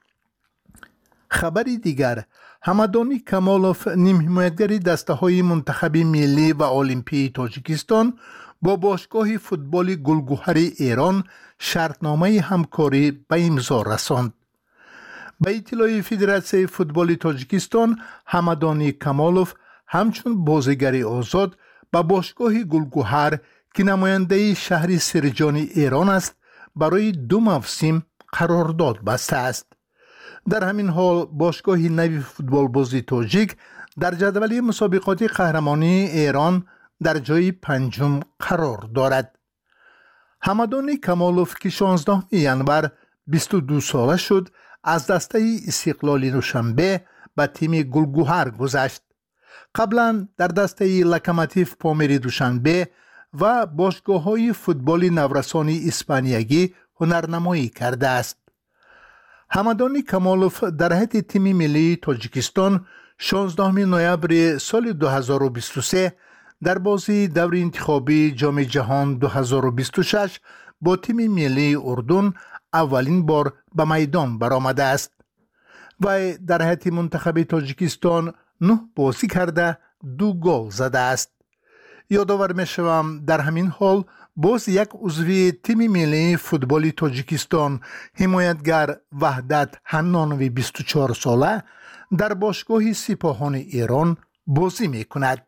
خبری دیگر، حمدانی کمالوف نیم حمایتگر دسته های منتخب ملی و المپی تاجیکستان با باشگاه فوتبال گلگهر ایران شرطنامه همکاری به امضا رساند. به اطلاع فدراسیون فوتبال تاجیکستان، حمدانی کمالوف همچون بازیگر آزاد با باشگاه گلگهر که نماینده شهر سرجان ایران است برای 2 موسم قرارداد بسته است. در همین حال باشگاه نوی فوتبال بازی تاجیک در جدول مسابقات قهرمانی ایران در جای 5 قرار دارد. حمدانی کمالوف که 16 ینور 22 ساله شد از دسته استقلال دوشنبه به تیم گلگهر گذشت. قبلا در دسته لوکوموتیو پامیر دوشنبه و باشگاه‌های فوتبال نورسانی اسپانیایی هنرنمایی کرده است. حمدانی کمالوف در هیئت تیم ملی تاجیکستان 16 نوامبر سال 2023 در بازی دور انتخابی جام جهان 2026 با تیم ملی اردن اولین بار به میدان برآمده است و در هیئت منتخب تاجیکستان 9 بازی کرده 2 گل زده است. یادآور می‌شوم در همین حال باز یک عضو تیم ملی فوتبال تاجیکستان حمایتگر وحدت حنانوی 24 ساله در باشگاه سپاهان ایران بازی می‌کند.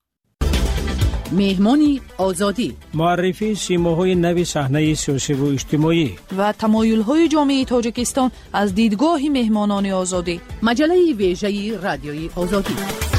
مهمانی آزادی، معرفی سیماهای نوی صحنه سیاسی و اجتماعی و تمایل‌های جامعه تاجیکستان از دیدگاه مهمانان آزادی. مجله ویژه رادیوی آزادی.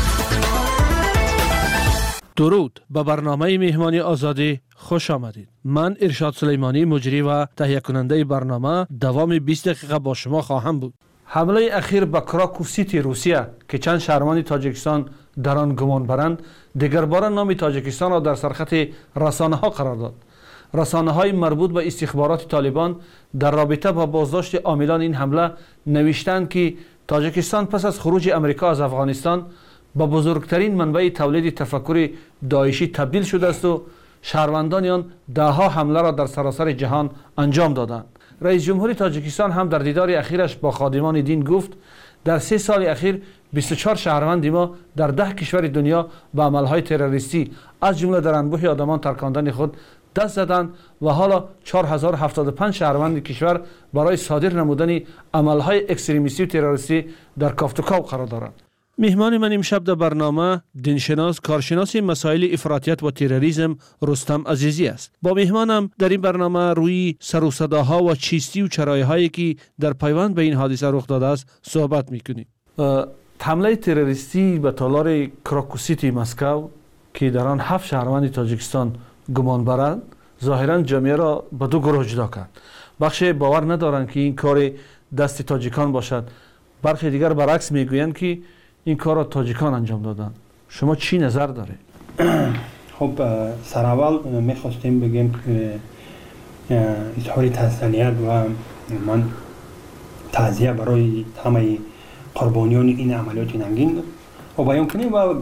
درود، به برنامه مهمانی آزادی خوش آمدید. من ارشاد سلیمانی مجری و تهیه کننده برنامه دوام 20 دقیقه با شما خواهم بود. حمله اخیر به کراکو سیتی روسیه که چند شهروند تاجیکستان در آن گمان برند دیگر بار نام تاجیکستان را در سرخط رسانه ها قرار داد. رسانه های مربوط به استخبارات طالبان در رابطه با بازداشت عاملان این حمله نوشتند که تاجیکستان پس از خروج امریکا از افغانستان با بزرگترین منبع تولید تفکر داعشی تبدیل شده است و شهروندان آن دهها حمله را در سراسر جهان انجام دادند. رئیس جمهور تاجیکستان هم در دیدار اخیرش با خادمان دین گفت در 3 سال اخیر 24 شهروند ما در 10 کشور دنیا به عملهای تروریستی از جمله در انبوه آدمان ترکاندن خود دست زدند و حالا 4075 شهروند کشور برای صادر نمودن عملهای اکستریمیستی و تروریستی در کافتوکاو قرار دارند. مهمان من امشب در برنامه دینشناس کارشناس مسائل افراطیت و تروریسم رستم عزیزی است. با مهمانم در این برنامه روی سر و صداها و چیستی و چرایهایی که در پیوند به این حادثه رخ داده است صحبت میکنیم. حمله تروریستی به تالار کراکو سیتی مسکو که در آن 7 شهروند تاجیکستان گمان برند ظاهرا جامعه را به 2 گروه جدا کرد. بخش باور ندارند که این کار دست تاجیکان باشد، برخی دیگر برعکس میگویند که این کار را تاجیکان انجام دادن. شما چی نظر داره؟ خب سر اول میخواستیم بگیم که اظهار تسلیت و من تعزیه برای همه قربانیان این عملیات ننگین و بیان کنیم و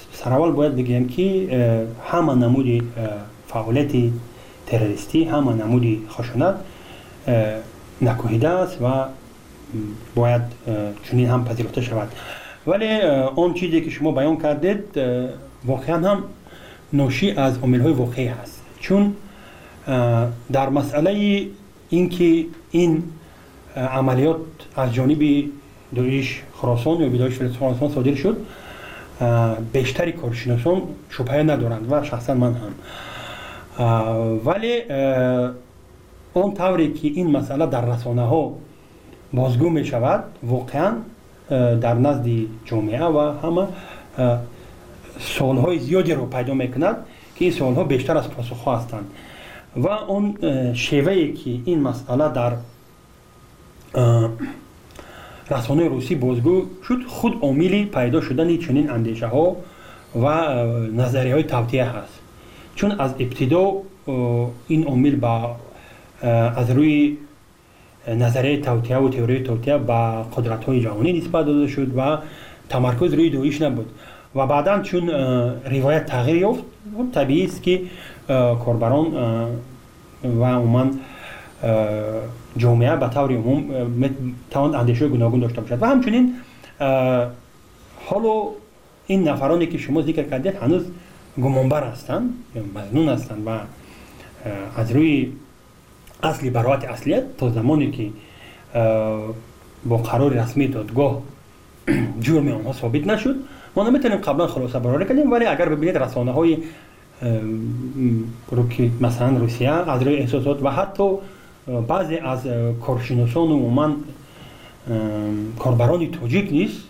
سراول باید بگیم که همه نمود فعالیت تروریستی، همه نمود خشونت نکوهیده است و باید چنین هم پذیرفته شود. ولی اون چیزی که شما بیان کردید واقعا هم ناشی از عامل‌های واقعی هست، چون در مسئله اینکه این عملیات از جانب داعش خراسان یا داعش خراسان صادر شد، بیشتری کارشناسان شبهه ندارند و شخصا من هم. ولی اون طوری که این مسئله در رسانه ها بازگو می شود واقعا در نزد جامعه و همه سوالهای زیادی رو پیدا می کند که این سوالها بیشتر از پاسخ هستند و اون شیوهی که این مسئله در رسانه روسی بازگو شد خود عامل پیدا شدن چنین اندیشه ها و نظریه های توطئه هست، چون از ابتدا این عامل با از روی نظریه توطئه و تئوری توطئه با قدرت های جهانی نسبت داده شد و تمرکز روی داعش نبود و بعدا چون روایت تغییر یافت طبیعی است که کاربران و عموما جامعه به طور عموم توان اندیشه گوناگون داشته باشد و همچنین حالا این نفرانی که شما ذکر کردید هنوز گمانبر هستند یا مظنون هستند و از روی اصلی براءت اصلیت تا زمانی که با قرار رسمی دادگاه جرم آنها ثابت نشد ما نمیتونیم قبلا خلاصه برآوری کنیم. ولی اگر ببینید رسانه های مثلا روسیه از روی احساسات و حتی بعضی از کارشناسان و عموما کاربران تاجیک نیست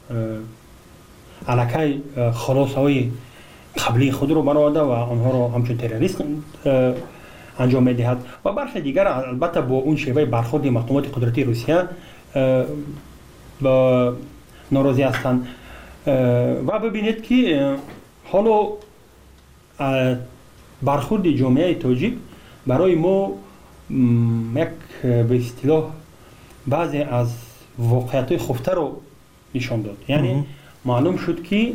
علاقه خلاصه های قبلی خود رو برآورده و آنها رو همچون تروریست انجام میدهد و برخی دیگر البته با اون شیوه برخورد مقامات قدرتی روسیه ناراضی هستند و ببینید که حالا برخورد جامعه تاجیک برای ما یک به اصطلاح بعضی از واقعیت‌های خفته رو نشان داد. یعنی معلوم شد که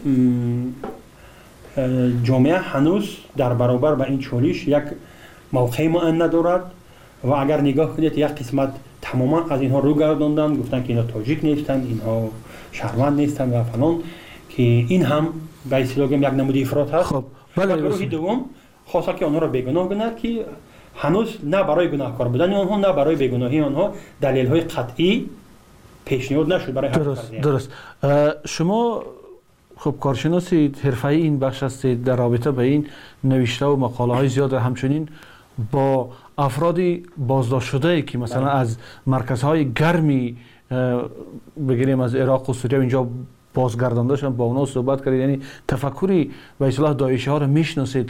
جامعه هنوز در برابر با این چالش یک موقع معین ندارد و اگر نگاه کنید یک قسمت تماما از اینها رو گرداندن، گفتن که اینا تاجیک نیستند، اینها شهروند نیستند و فلان، که این هم به اصطلاح یک نمود افراط هست. خب و گروه دوم خواسته که آنها را بیگناه کنند که هنوز نه برای گناهکار بودن آنها نه برای بیگناهی آنها دلیل‌های قطعی پیشنهاد نشد برای درست. شما خب کارشناس حرفه‌ای این بخش هستید، در رابطه به این نوشته و مقاله‌های زیاد همچنین با افرادی بازداشت شده که مثلا از مرکزهای گرمی بگیریم از عراق و سوریه اینجا بازگردانده شدن با اونا صحبت کردید، یعنی تفکری به اصطلاح داعشی ها رو میشناسید.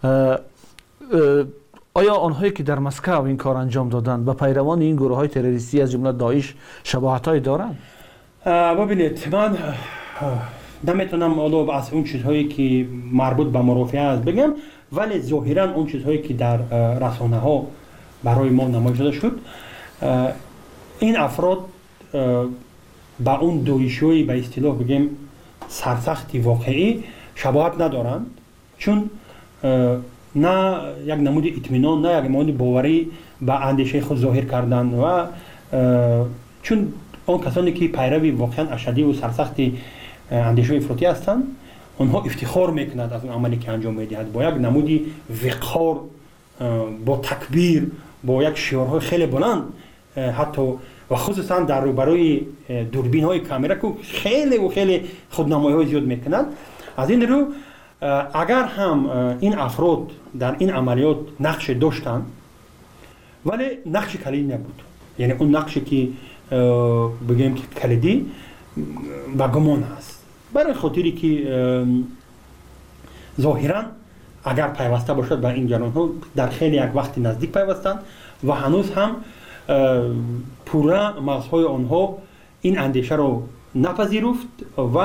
آیا آنهایی که در مسکو این کار انجام دادن و پیروان این گروه های تروریستی از جمله داعش شباهت های دارند؟ ببینید من نمیتونم الان از اون چیزهایی که مربوط به مرافعه است بگم، ولی ظاهرا اون چیزهایی که در رسانه ها برای ما نمایش داده شد این افراد با اون داعشی به اصطلاح بگیم سرسختی واقعی شباهت ندارند، چون نه یک نمود اطمینان نه یک نمود باوری به اندیشه خود ظاهر کردن و چون اون کسانی که پیروی واقعا اشدی و سرسختی اندیشه افراطی هستند اونها افتخار میکنند از اون عملی که انجام میدهند با یک نمودی وقار، با تکبیر، با یک شعارهای خیلی بلند، حتی و خصوصا در روبروی دوربین های کامera که خیلی و خیلی خودنمایی های زیاد میکنند. از این رو اگر هم این افراد در این عملیات نقش داشتند ولی نقش کلیدی نبود، یعنی اون نقشی که بگیم که کلیدی و گمان هست برای خاطری که ظاهرا اگر پیوسته باشد به این جریان ها در خیلی یک وقت نزدیک پیوستند و هنوز هم پورا مغزهای آنها این اندیشه رو نپذیرفت و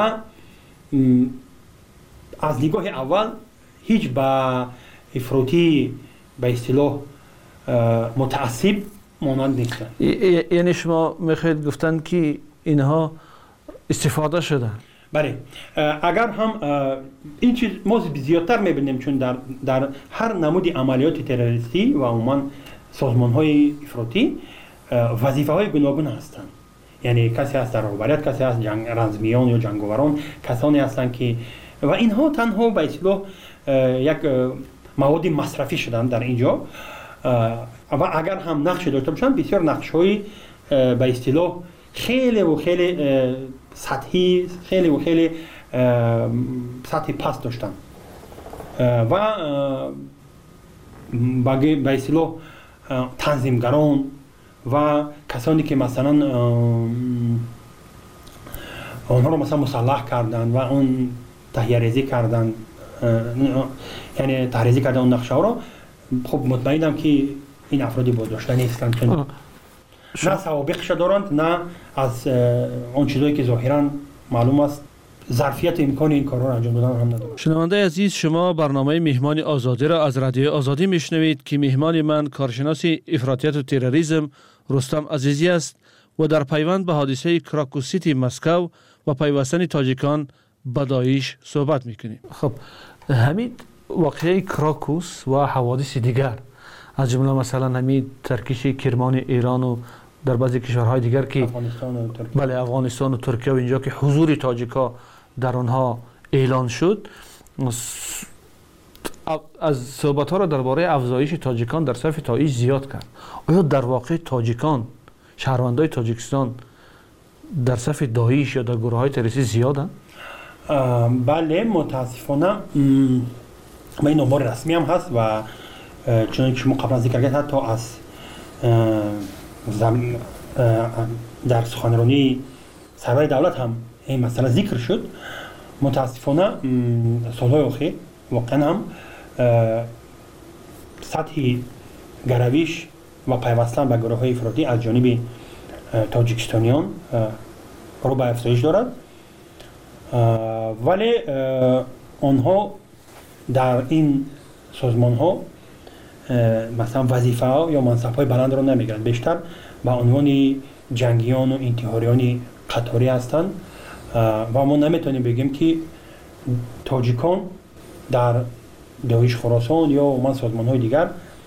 از نگاه اول هیچ با افراطی به اصطلاح متعصب مانند نیستند. یعنی شما میخواهید گفتن که اینها استفاده شدن؟ بله اگر هم این چیز ما زیادتر میبینیم چون در هر نمود عملیات تروریستی و عموما سازمان‌های افراطی وظیفه‌های گوناگون هستند. یعنی کسی هست در رهبریت، کسی هست رزمیان یا جنگاوران، کسانی هستند که و اینها تنها به اصطلاح یک مواد مصرفی شدن در اینجا و اگر هم نقش داشته باشند بسیار نقش‌های به اصطلاح خیلی و خیلی سطحی، خیلی و خیلی سطح پست داشتن و به اصطلاح تنظیمگران و کسانی که مثلا آنها رو مثلا مسلح کردن و اون تهیه ریزی کردن، یعنی تحریزی کردن اون نقشه ها رو، خب مطمئنم که این افرادی بازداشته نیستند چون نه سوابقش دارند نه از اون چیزایی که ظاهرا معلوم است ظرفیت امکان این کارها را انجام دادن هم ندارند. شنونده عزیز، شما برنامه مهمان آزادی را از رادیو آزادی میشنوید که مهمان من کارشناس افراطیت و تروریسم رستم عزیزی است و در پیوند به حادثه کراکوس سیتی مسکو و پیوستن تاجیکان به داعش صحبت میکنیم. خب همین واقعه کراکوس و حوادث دیگر از جمله مثلا همین ترکیش کرمان ایران و در بعضی کشورهای دیگر که افغانستان و ترکیه و اینجا که حضور تاجیکا در آنها اعلان شد، از صحبت ها را درباره افزایش تاجیکان در صف داعش زیاد کرد. آیا در واقع تاجیکان، شهروندای تاجیکستان در صف داعش یا در گروه های تروریستی زیادند؟ بله متاسفانه و این آمار رسمی هم هست و چنانکه شما قبلا ذکر کردید حتی از در سخنرانی سرور دولت هم این مسئله ذکر شد. متاسفانه سالهای اخیر واقعا هم سطح گرویش و پیوستن به گروه های افراطی از جانب تاجیکستانیان رو به افزایش دارد، ولی آنها در این سازمان ها مثلا وظیفه ها یا منصب های بلند را نمیگیرند، بیشتر به عنوان جنگیان و انتحاریان قطاری هستند و ما نمیتونیم بگیم که تاجیکان در داعش خراسان یا عموما سازمان های دیگر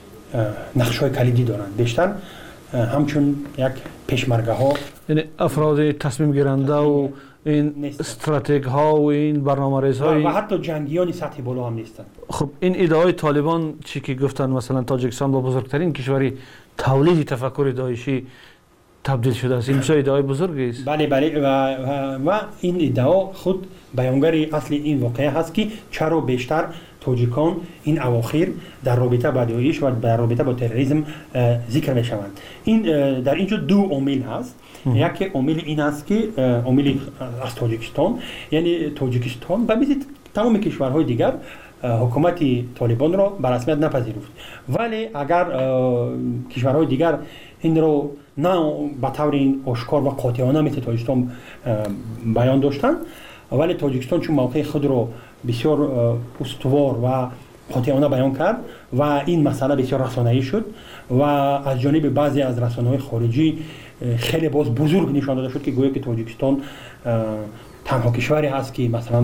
نقش های کلیدی دارند، بیشتر همچون یک پیشمرگه ها، یعنی افراد تصمیم گیرنده و این استراتژی ها و این برنامه‌ریز های و حتی جنگیان سطح بالا هم نیستند. خب این ادعای طالبان چی که گفتن مثلا تاجیکستان با بزرگترین کشوری تولید تفکر داعشی تبدیل شده است، این بسیار ادعای بزرگی است. بله و این ادعا خود بیانگر اصل این واقعه هست که چرا بیشتر تاجیکان این اواخر در رابطه با داعش و در رابطه با تروریسم ذکر میشوند. این در اینجا دو عامل هست. یکی عامل این است که عامل از تاجیکستان، یعنی تاجیکستان به مثل تمام کشورهای دیگر حکومت طالبان را به رسمیت نپذیرفت، ولی اگر کشورهای دیگر این رو نه به طور آشکار و قاطعانه مثل تاجیکستان بیان داشتند، ولی تاجیکستان چون موقع خود رو بسیار استوار و قاطعانه بیان کرد و این مسئله بسیار رسانه‌ای شد و از جانب بعضی از رسانه‌های خارجی خیلی باز بزرگ نشان داده شد که گویا که تاجیکستان تنها کشوری هست که مثلا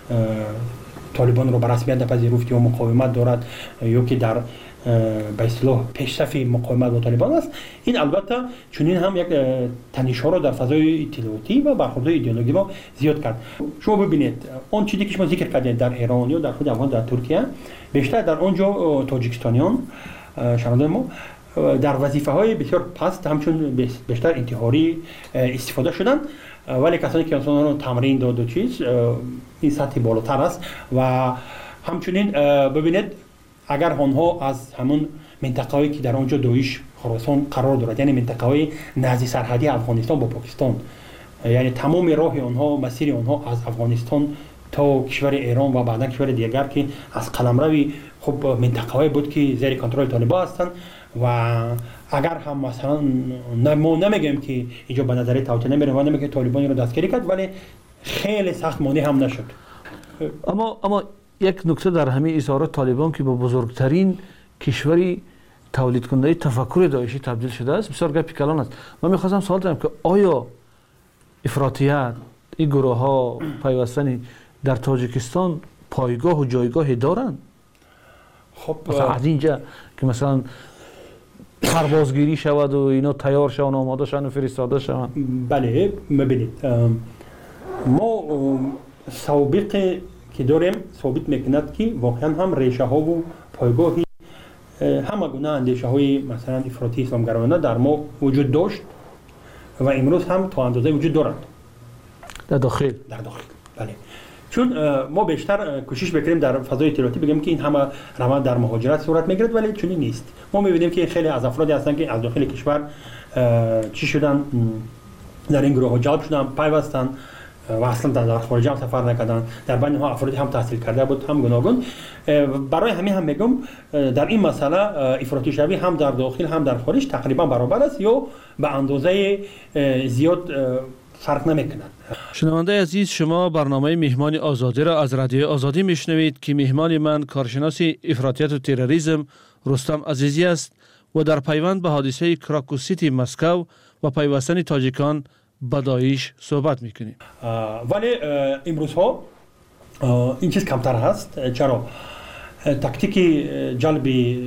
طالبان رو به رسمیت نپذیرفت یا مقاومت دارد یا که در به اصطلاح پیشرفت مقاومت با طالبان است. این البته چنین هم یک تنش‌ها را در فضای اطلاعاتی و برخوردهای ایدئولوژی ما زیاد کرد. شما ببینید اون چیزی که شما ذکر کردید در ایران یا در خود افغان در ترکیه، بیشتر در اونجا تاجیکستانیان شهروندان ما در وظیفه‌های بسیار پست همچون بیشتر انتحاری استفاده شدن، ولی کسانی که انسان رو تمرین داد و چیز این سطح بالاتر است و همچنین ببینید اگر آنها از همون منطقه‌ای که در آنجا داعش خراسان قرار دارد، یعنی منطقه‌های نزدیک سرحدی افغانستان با پاکستان، یعنی تمام راه آنها، مسیر آنها از افغانستان تا کشور ایران و بعدا کشور دیگر که از قلمروی خب منطقه‌ای بود که زیر کنترل طالبان هستند و اگر هم مثلا ما نمیگیم که اینجا به نظر توطئه نمیره و نمیگه طالبان رو دستگیری کرد، ولی خیلی سخت مانع هم نشد. اما یک نکته در همه اظهارات طالبان که با بزرگترین کشوری تولید کننده تفکر داعشی تبدیل شده است بسیار گپی کلان است. من می‌خواستم سوال کنم که آیا افراطیت، این گروه ها پیوستن در تاجیکستان پایگاه و جایگاهی دارند؟ خب مثلا از اینجا که مثلا پروازگیری شود و اینا تیار شون آماده شون و فرستاده شون. بله ببینید ما سابقه که داریم ثابت میکند که واقعا هم ریشه ها و پایگاهی همه گونه اندیشه های مثلا افراطی اسلامگرایانه در ما وجود داشت و امروز هم تا اندازه وجود دارند در داخل. بله. چون ما بیشتر کوشش بکنیم در فضای اطلاعاتی بگیم که این همه روند در مهاجرت صورت میگیرد، ولی چنین نیست. ما میبینیم که خیلی از افرادی هستند که از داخل کشور چی شدن، در این گروه ها جلب شدن، پیوستن و اصلا در خارج هم سفر نکردن. در بین ها افرادی هم تحصیل کرده بود، هم گوناگون. برای همین هم میگم در این مسئله افراطی شوی هم در داخل هم در خارج تقریبا برابر است یا به اندازه زیاد فرق نمیکنند. شنونده عزیز، شما برنامه مهمان آزادی را از رادیو آزادی میشنوید که مهمان من کارشناس افراطیت و تروریسم رستم عزیزی است و در پیوند به حادثه کراکو سیتی مسکو و پیوستن تاجیکان به داعش صحبت میکنیم. ولی امروز ها این چیز کمتر هست. چرا؟ تاکتیک جلبی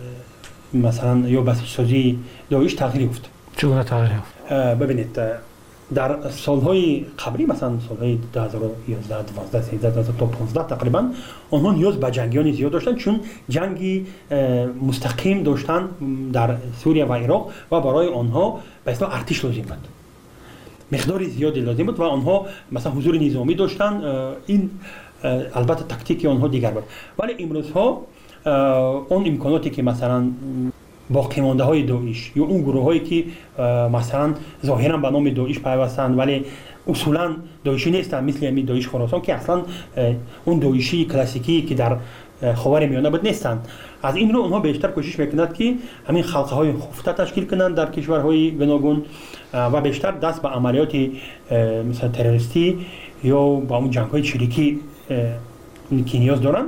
مثلا یا بسیج سازی داعش تغییر یافت. چگونه تغییر یافت؟ ببینید در سالهای قبلی مثلا سالهای 2011 12 13 تا 15 تقریبا آنها نیاز به جنگیان زیاد داشتن، چون جنگی مستقیم داشتن در سوریه و عراق و برای آنها به اصطلاح ارتش لازم بود، مقدار زیادی لازم بود و آنها مثلا حضور نظامی داشتن. این البته تاکتیک آنها دیگر بود. ولی امروز ها اون امکاناتی که مثلا باقی مانده های داعش یا اون گروه هایی که مثلا ظاهرا به نام داعش پیوستند ولی اصولا داعشی نیستند، مثل همین داعش خراسان که اصلا اون داعشی کلاسیکی که در خاور میانه بود نیستند. از این رو اونها بیشتر کوشش میکنند که همین خلقه های خفته تشکیل کنند در کشورهای گوناگون و بیشتر دست به عملیات مثلا تروریستی یا با اون جنگ های چریکی که نیاز دارند.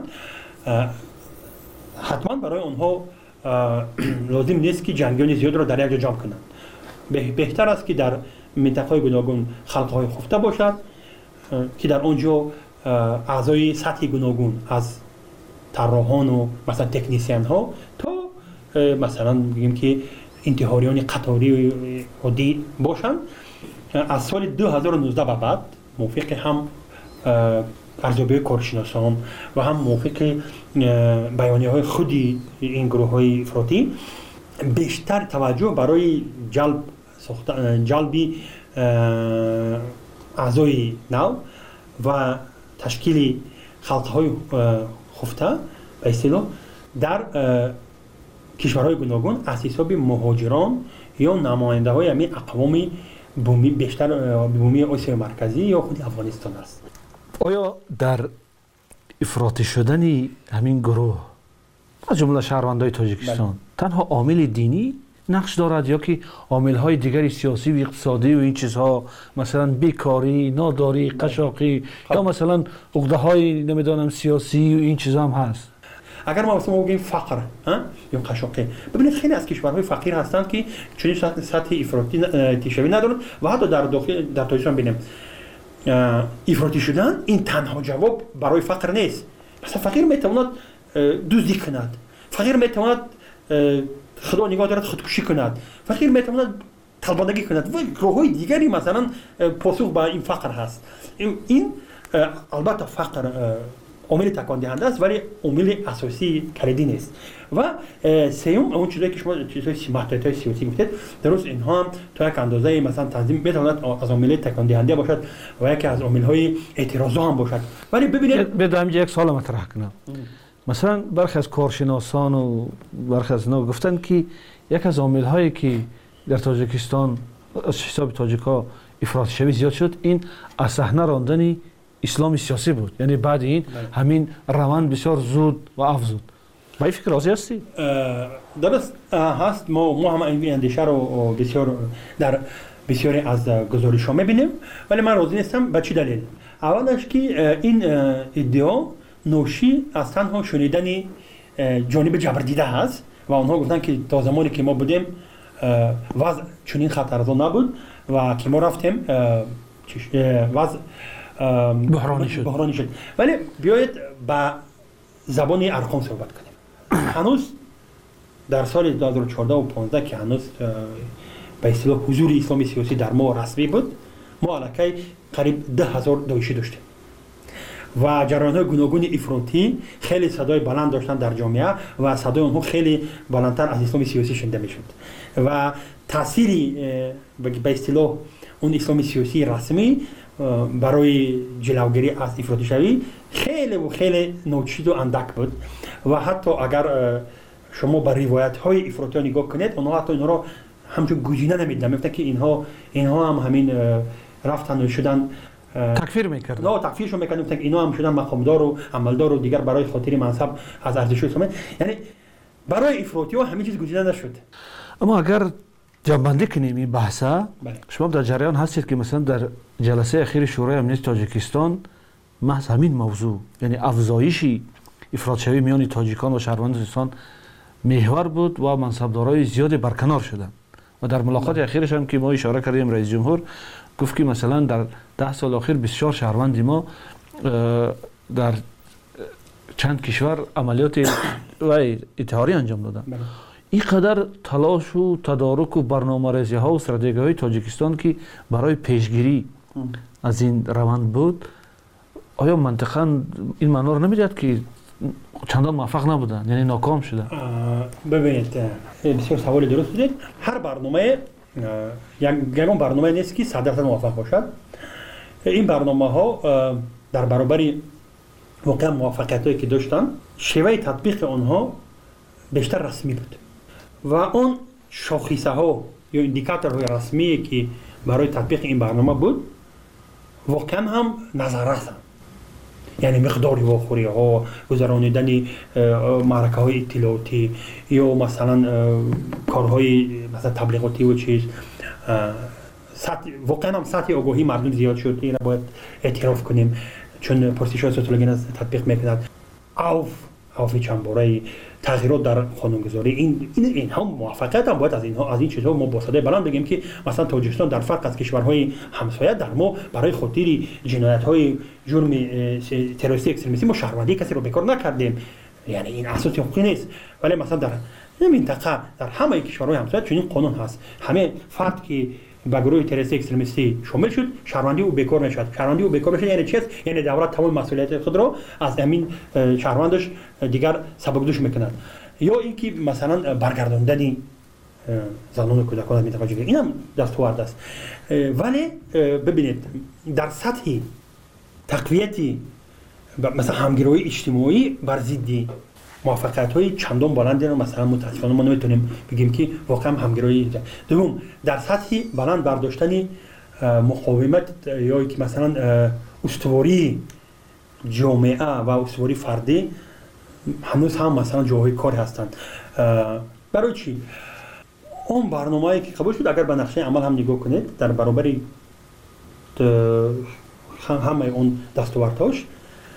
حتما برای اونها لازم نیست که جنگیان زیاد را در یک جا جمع کنند. بهتر است که در منطقه‌های گوناگون خلق‌های خفته باشد که در آنجا اعضای سطح گوناگون از طراحان و مثلا تکنیسیان ها تا مثلا بگیم که انتحاریان قطاری عادی باشند. از سال 2019 به بعد موافق هم ارزیابی کارشناسان و هم موافق بیانیه‌های خودی این گروه‌های افراطی بیشتر توجه برای جلبی اعضای نو و تشکیل خلق‌های خفته به اصطلاح در کشورهای گوناگون از حساب مهاجران یا نماینده‌های همین اقوام بومی بیشتر بومی آسیای مرکزی یا خود افغانستان است. آیا در افراطی شدن همین گروه از جمله شهروندان تاجیکستان تنها عامل دینی نقش دارد یا که عامل‌های دیگری سیاسی و اقتصادی و این چیزها مثلا بیکاری، ناداری، قشاقی یا مثلا عقده‌های نمیدونم سیاسی و این چیزها هم هست؟ اگر ما مثلا بگیم فقر یا قشاقی، ببینید خیلی از کشورهای فقیر هستند که چنین سطح افراطی شوی ندارند و حتی در داخل در تاجیکستان ببینیم افراطی شدن این تنها جواب برای فقر نیست. مثلا فقیر میتواند دزدی کند، فقیر میتواند خدا نگاه دارد خودکشی کند، فقیر میتواند طلبندگی کند و گروه‌های دیگری مثلا پاسخ به این فقر هست. این البته فقر عامل تکان دهنده است ولی عامل اساسی کلیدی نیست. و سوم اون چیزایی که شما چیزهای محدودیت‌های سیاسی گفتید، درست اینها هم تا یک اندازه مثلا تنظیم میتواند از عامل تکان دهنده باشد و یکی از عامل‌های اعتراض هم باشد. ولی ببینید بدم یک سوال مطرح کنم. مثلا برخی از کارشناسان و برخی از اینا گفتن که یک از عامل‌هایی که در تاجیکستان از حساب تاجیک‌ها افراطی شوی زیاد شد این از صحنه راندن اسلام سیاسی بود. یعنی بعد این همین روند بسیار زود و افزود. با این فکر راضی هستی؟ درست هست. ما هم این اندیشه رو بسیار در بسیاری از گزارش‌ها می‌بینیم ولی من راضی نیستم. به چه دلیل؟ اولش که این ادعا ناشی از تنها شنیدن جانب جبردیده هست و آنها گفتن که تا زمانی که ما بودیم وضع چنین خطرزا نبود و که ما رفتیم وضع بحرانی شد. ولی بیایید با زبان ارقام صحبت کنیم. هنوز در سال 2014 و 15 که هنوز به اصطلاح حضور اسلامی سیاسی در ما رسمی بود، ما علاقه قریب 10,000 داعشی داشتیم و جریان‌های گوناگون افراطی خیلی صدای بلند داشتن در جامعه و صدای اونها خیلی بلندتر از اسلام سیاسی شنیده میشد و تأثیری به اصطلاح اون اسلام سیاسی رسمی برای جلوگیری از افراطی شوی خیلی ناچیز و اندک بود و حتی اگر شما با روایت‌های افراطی نگاه کنید، اونها حتی اینا را همچون گزینه نمیدن، میگفتن که اینها هم همین رفتن و شدن تکفیر میکردن. نه، تکفیرشون میکردن، میگفتن اینا هم شدن مقامدار و عملدار و دیگر برای خاطر منصب از ارزش اسلامی. یعنی برای افراطی ها همه چیز گزینه نشد. اما اگر جنبندی کنیم این بحثه، شما در جریان هستید که مثلا در جلسه اخیر شورای امنیت تاجیکستان محض همین موضوع، یعنی افزایش افراط‌شوی میان تاجیکان و شهروندان سیستان محور بود و منصبدارای زیادی برکنار شدند و در ملاقات اخیرش هم که ما اشاره کردیم رئیس جمهور گفت که مثلا در 10 سال اخیر بسیار شهروندی ما در چند کشور عملیات و اطهاری انجام دادن. این قدر تلاش و تدارک و برنامه‌ریزی ها و استراتژی های تاجیکستان که برای پیشگیری از این روند بود، آیا منطقاً این معنا رو نمیداد که چندان موفق نبودن، یعنی ناکام شدن؟ ببینید، بسیار سوال درست بودید. هر برنامه یکم برنامه نیست که 100% موفق باشد. این برنامه ها در برابر واقعا موفقیت هایی که داشتن، شیوه تطبیق آنها بیشتر رسمی بود و اون شاخصه ها یا ایندیکاتورهای رسمی که برای تطبیق این برنامه بود واقعا هم نظر رسند. یعنی مقدار واخوری ها، گذرانیدن معرکه های اطلاعاتی یا مثلا کارهای مثلا تبلیغاتی و چیز، واقعا هم سطح آگاهی مردم زیاد شد. این باید اعتراف کنیم، چون پرسش‌های سوسیولوژی از تطبیق میکنند. اوف چندباره تغییرات در قانونگذاری، این هم موفقیت هم باید از این چیزها ما با صدای بلند بگیم که مثلا تاجیکستان در فرق از کشورهای همسایه در ما برای خاطر جنایت‌های جرم تروریستی اکستریمیستی ما شهروندی کسی رو بکار نکردیم. یعنی این اساس حقوقی نیست، ولی مثلا در منطقه در همه کشورهای همسایه چنین قانون هست. همه فرد که به گروه تروریستی اکستریمیستی شامل شد شهروندی او بکار میشد. شهروندی او بکار میشد یعنی چی است؟ یعنی دولت تمام مسئولیت خود را از همین شهروندش دیگر سبکدوش میکند. یا اینکه مثلا برگرداندن زنان و کودکان از منطقه جنگی، این هم دستاورد است. ولی ببینید در سطح تقویتی مثلا همگرایی اجتماعی بر ضد موفقیت‌های چندان بلندی رو مثلا متاسفانه ما نمیتونیم بگیم که واقعا همگرایی. دوم، در سطح بلند برداشتن مقاومت یا که مثلا استواری جامعه و استواری فردی هنوز هم مثلا جاهای کار هستند. برای چی؟ اون برنامه‌ای که قبول شد اگر به نقشه عمل هم نگاه کنید در برابر همه اون دستاوردهاش،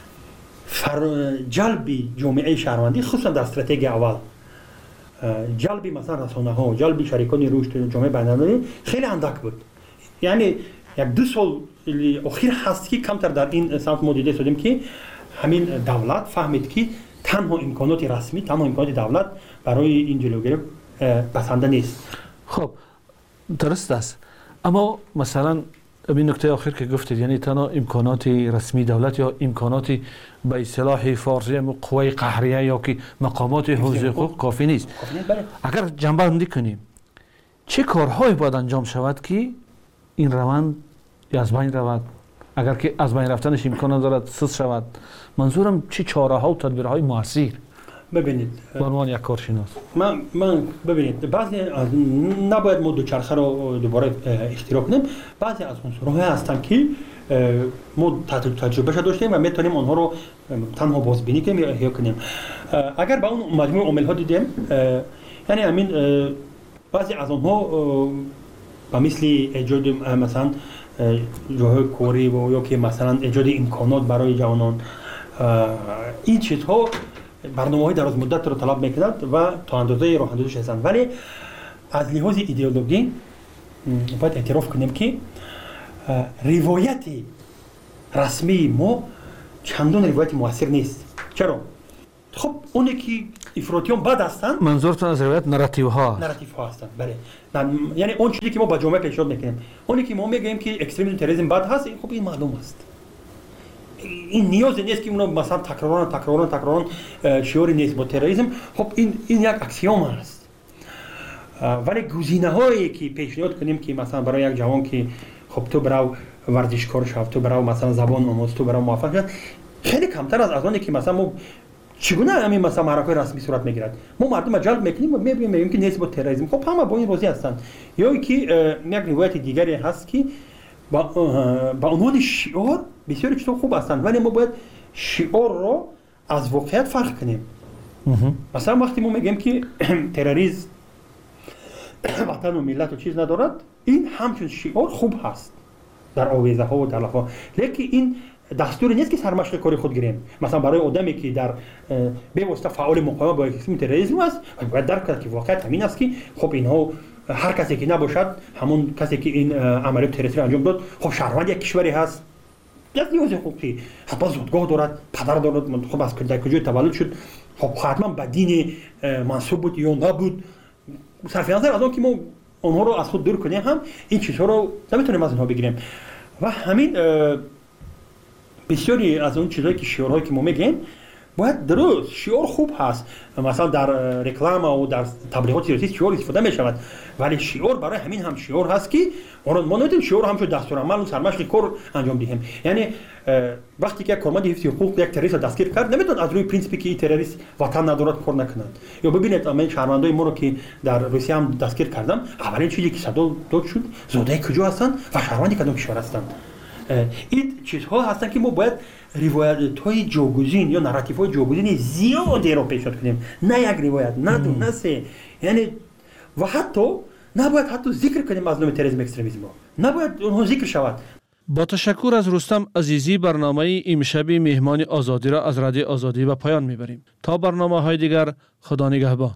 جلبی جامعه شهروندی خصوصا در استراتژی اول، جلبی مثلا رسانه ها، جلبی شریکان رشد جامعه بین‌المللی خیلی اندک بود. یعنی 1-2 سال اخیر هست که کمتر در این سمت ما دیده شدیم که همین دولت فهمید که تنها امکانات رسمی، تنها امکانات دولت برای این جلوگیری بسنده نیست. خب درست است، اما مثلا این نکته آخر که گفتید، یعنی تنها امکانات رسمی دولت یا امکانات به اصطلاح فارسی قوای قهریه یا که مقامات حوزه حقوق کافی نیست. اگر جنبندی کنیم چه کارهایی باید انجام شود که این روند از بین رود؟ اگر که از بین رفتنش امکان ندارد سست شود، منظورم چه چاره‌ها و تدبیرهای موثر؟ ببینید به عنوان یک کارشناس من ببینید بعضی نباید ما دوچرخه رو دوباره اختراع کنیم. بعضی از عنصرها هستن که ما تجربهش داشتیم و میتونیم آنها رو تنها بازبینی کنیم یا احیا کنیم. اگر با اون مجموعه عامل‌ها دیدیم، یعنی همین بعضی از آنها به مثل ایجاد مثلا جاهای کاری و یا که مثلا ایجاد امکانات برای جوانان، این چیزها برنامه‌های دراز مدت رو طلب می‌کند و تا اندازه راه اندازش هستند. ولی از لحاظ ایدئولوژی باید اعتراف کنیم که روایت رسمی ما چندان روایت موثر نیست. چرا؟ خب اونی که افراطیان بد هستن، منظورتون از روایت نراتیو ها هستن. بله. یعنی اون چیزی که ما به جامعه پیشنهاد میکنیم، اونی که ما میگیم که اکستریمیسم تروریسم بد هست، خب این معلوم است. این نیاز نیست که اونو مثلا تکراران شعاری نیست با تروریسم. خب این یک اکسیوم است. ولی گزینه هایی که پیشنهاد کنیم که مثلا برای یک جوان که خب تو برو ورزشکار شو، تو برو مثلا زبان آموز، تو برو موفق شو، خیلی کمتر از آنی که مثلا ما چگونه همین مثلا معرکه رسمی صورت میگیرد. ما مردم جلب میکنیم و میگیم که نیست با تروریسم. خب همه با این راضی هستن. یا اینکه یک روایت دیگری هست که با عنوان شعار بسیار چیزا خوب هستند، ولی ما باید شعار رو از واقعیت فرق کنیم. مثلا وقتی ما میگیم که تروریسم وطن و ملت و چیز ندارد، این همچون شعار خوب هست در آویزه ها و در لفظ، لیکن این دستور نیست که سرمشق کاری خود گیریم. مثلا برای آدمی که در به واسطه فعال مقاومت با اکستریسم تروریسم است، باید درک کرد که واقعیت همین است که خب اینها هر کسی که نباشد، همون کسی که این عملیات تروریستی انجام داد، خب شهروند یک کشوری هست، یک نیاز حقوقی، حتما زادگاه دارد، پدر دارد، خب از کجای تولد شد، خب حتما به دین منسوب بود یا نبود. صرف نظر از اون که ما اونها رو از خود دور کنیم، هم این چیزها رو نمیتونیم از اینها بگیریم. و همین بسیاری از اون چیزهایی که شعارهایی که ما میگیم باید درست، شعار خوب هست. مثلا در رکلام و در تبلیغات سیاسی شعار استفاده می شود، ولی شعار برای همین هم شعار هست که ما نمیتونیم شعار همچون دستور عمل و سرمشق کار انجام دهیم. یعنی وقتی که کارمند حفظ حقوق یک تروریست دستگیر کرد، نمیتونه از روی پرینسیپی که این تروریست وطن ندارد کار نکنند. یا ببینید من شهروندای ما رو که در روسیه هم دستگیر کردم، اولین چیزی که صدا داد شد زاده کجا هستند و شهروندی کدام کشور هستند. این چیزها هستند که ما باید روایت‌های جاگزین یا نراتیوهای جاگزین زیادی رو پیشنهاد کنیم، نه یک روایت، نه دو، نه سه. یعنی و نباید حتی ذکر کنیم از نام تروریسم اکستریمیسم، نباید اونها ذکر شود. با تشکر از رستم عزیزی، برنامه امشبی مهمان آزادی را از رادیو آزادی به پایان میبریم. تا برنامه‌های دیگر، خدا نگهبان.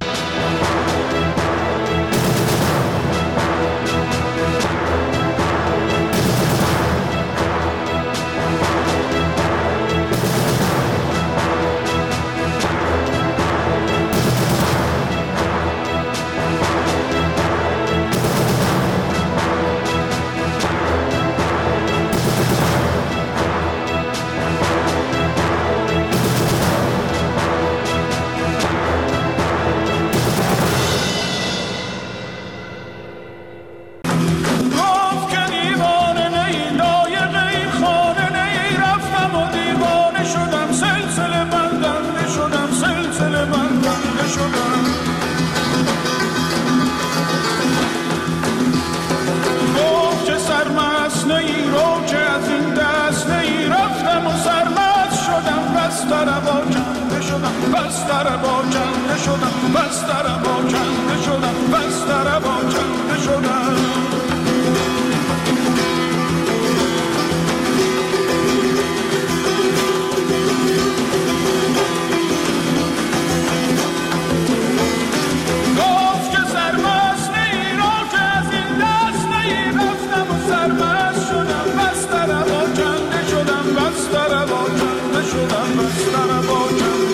شدم بستر با کنده شدم بستر با کنده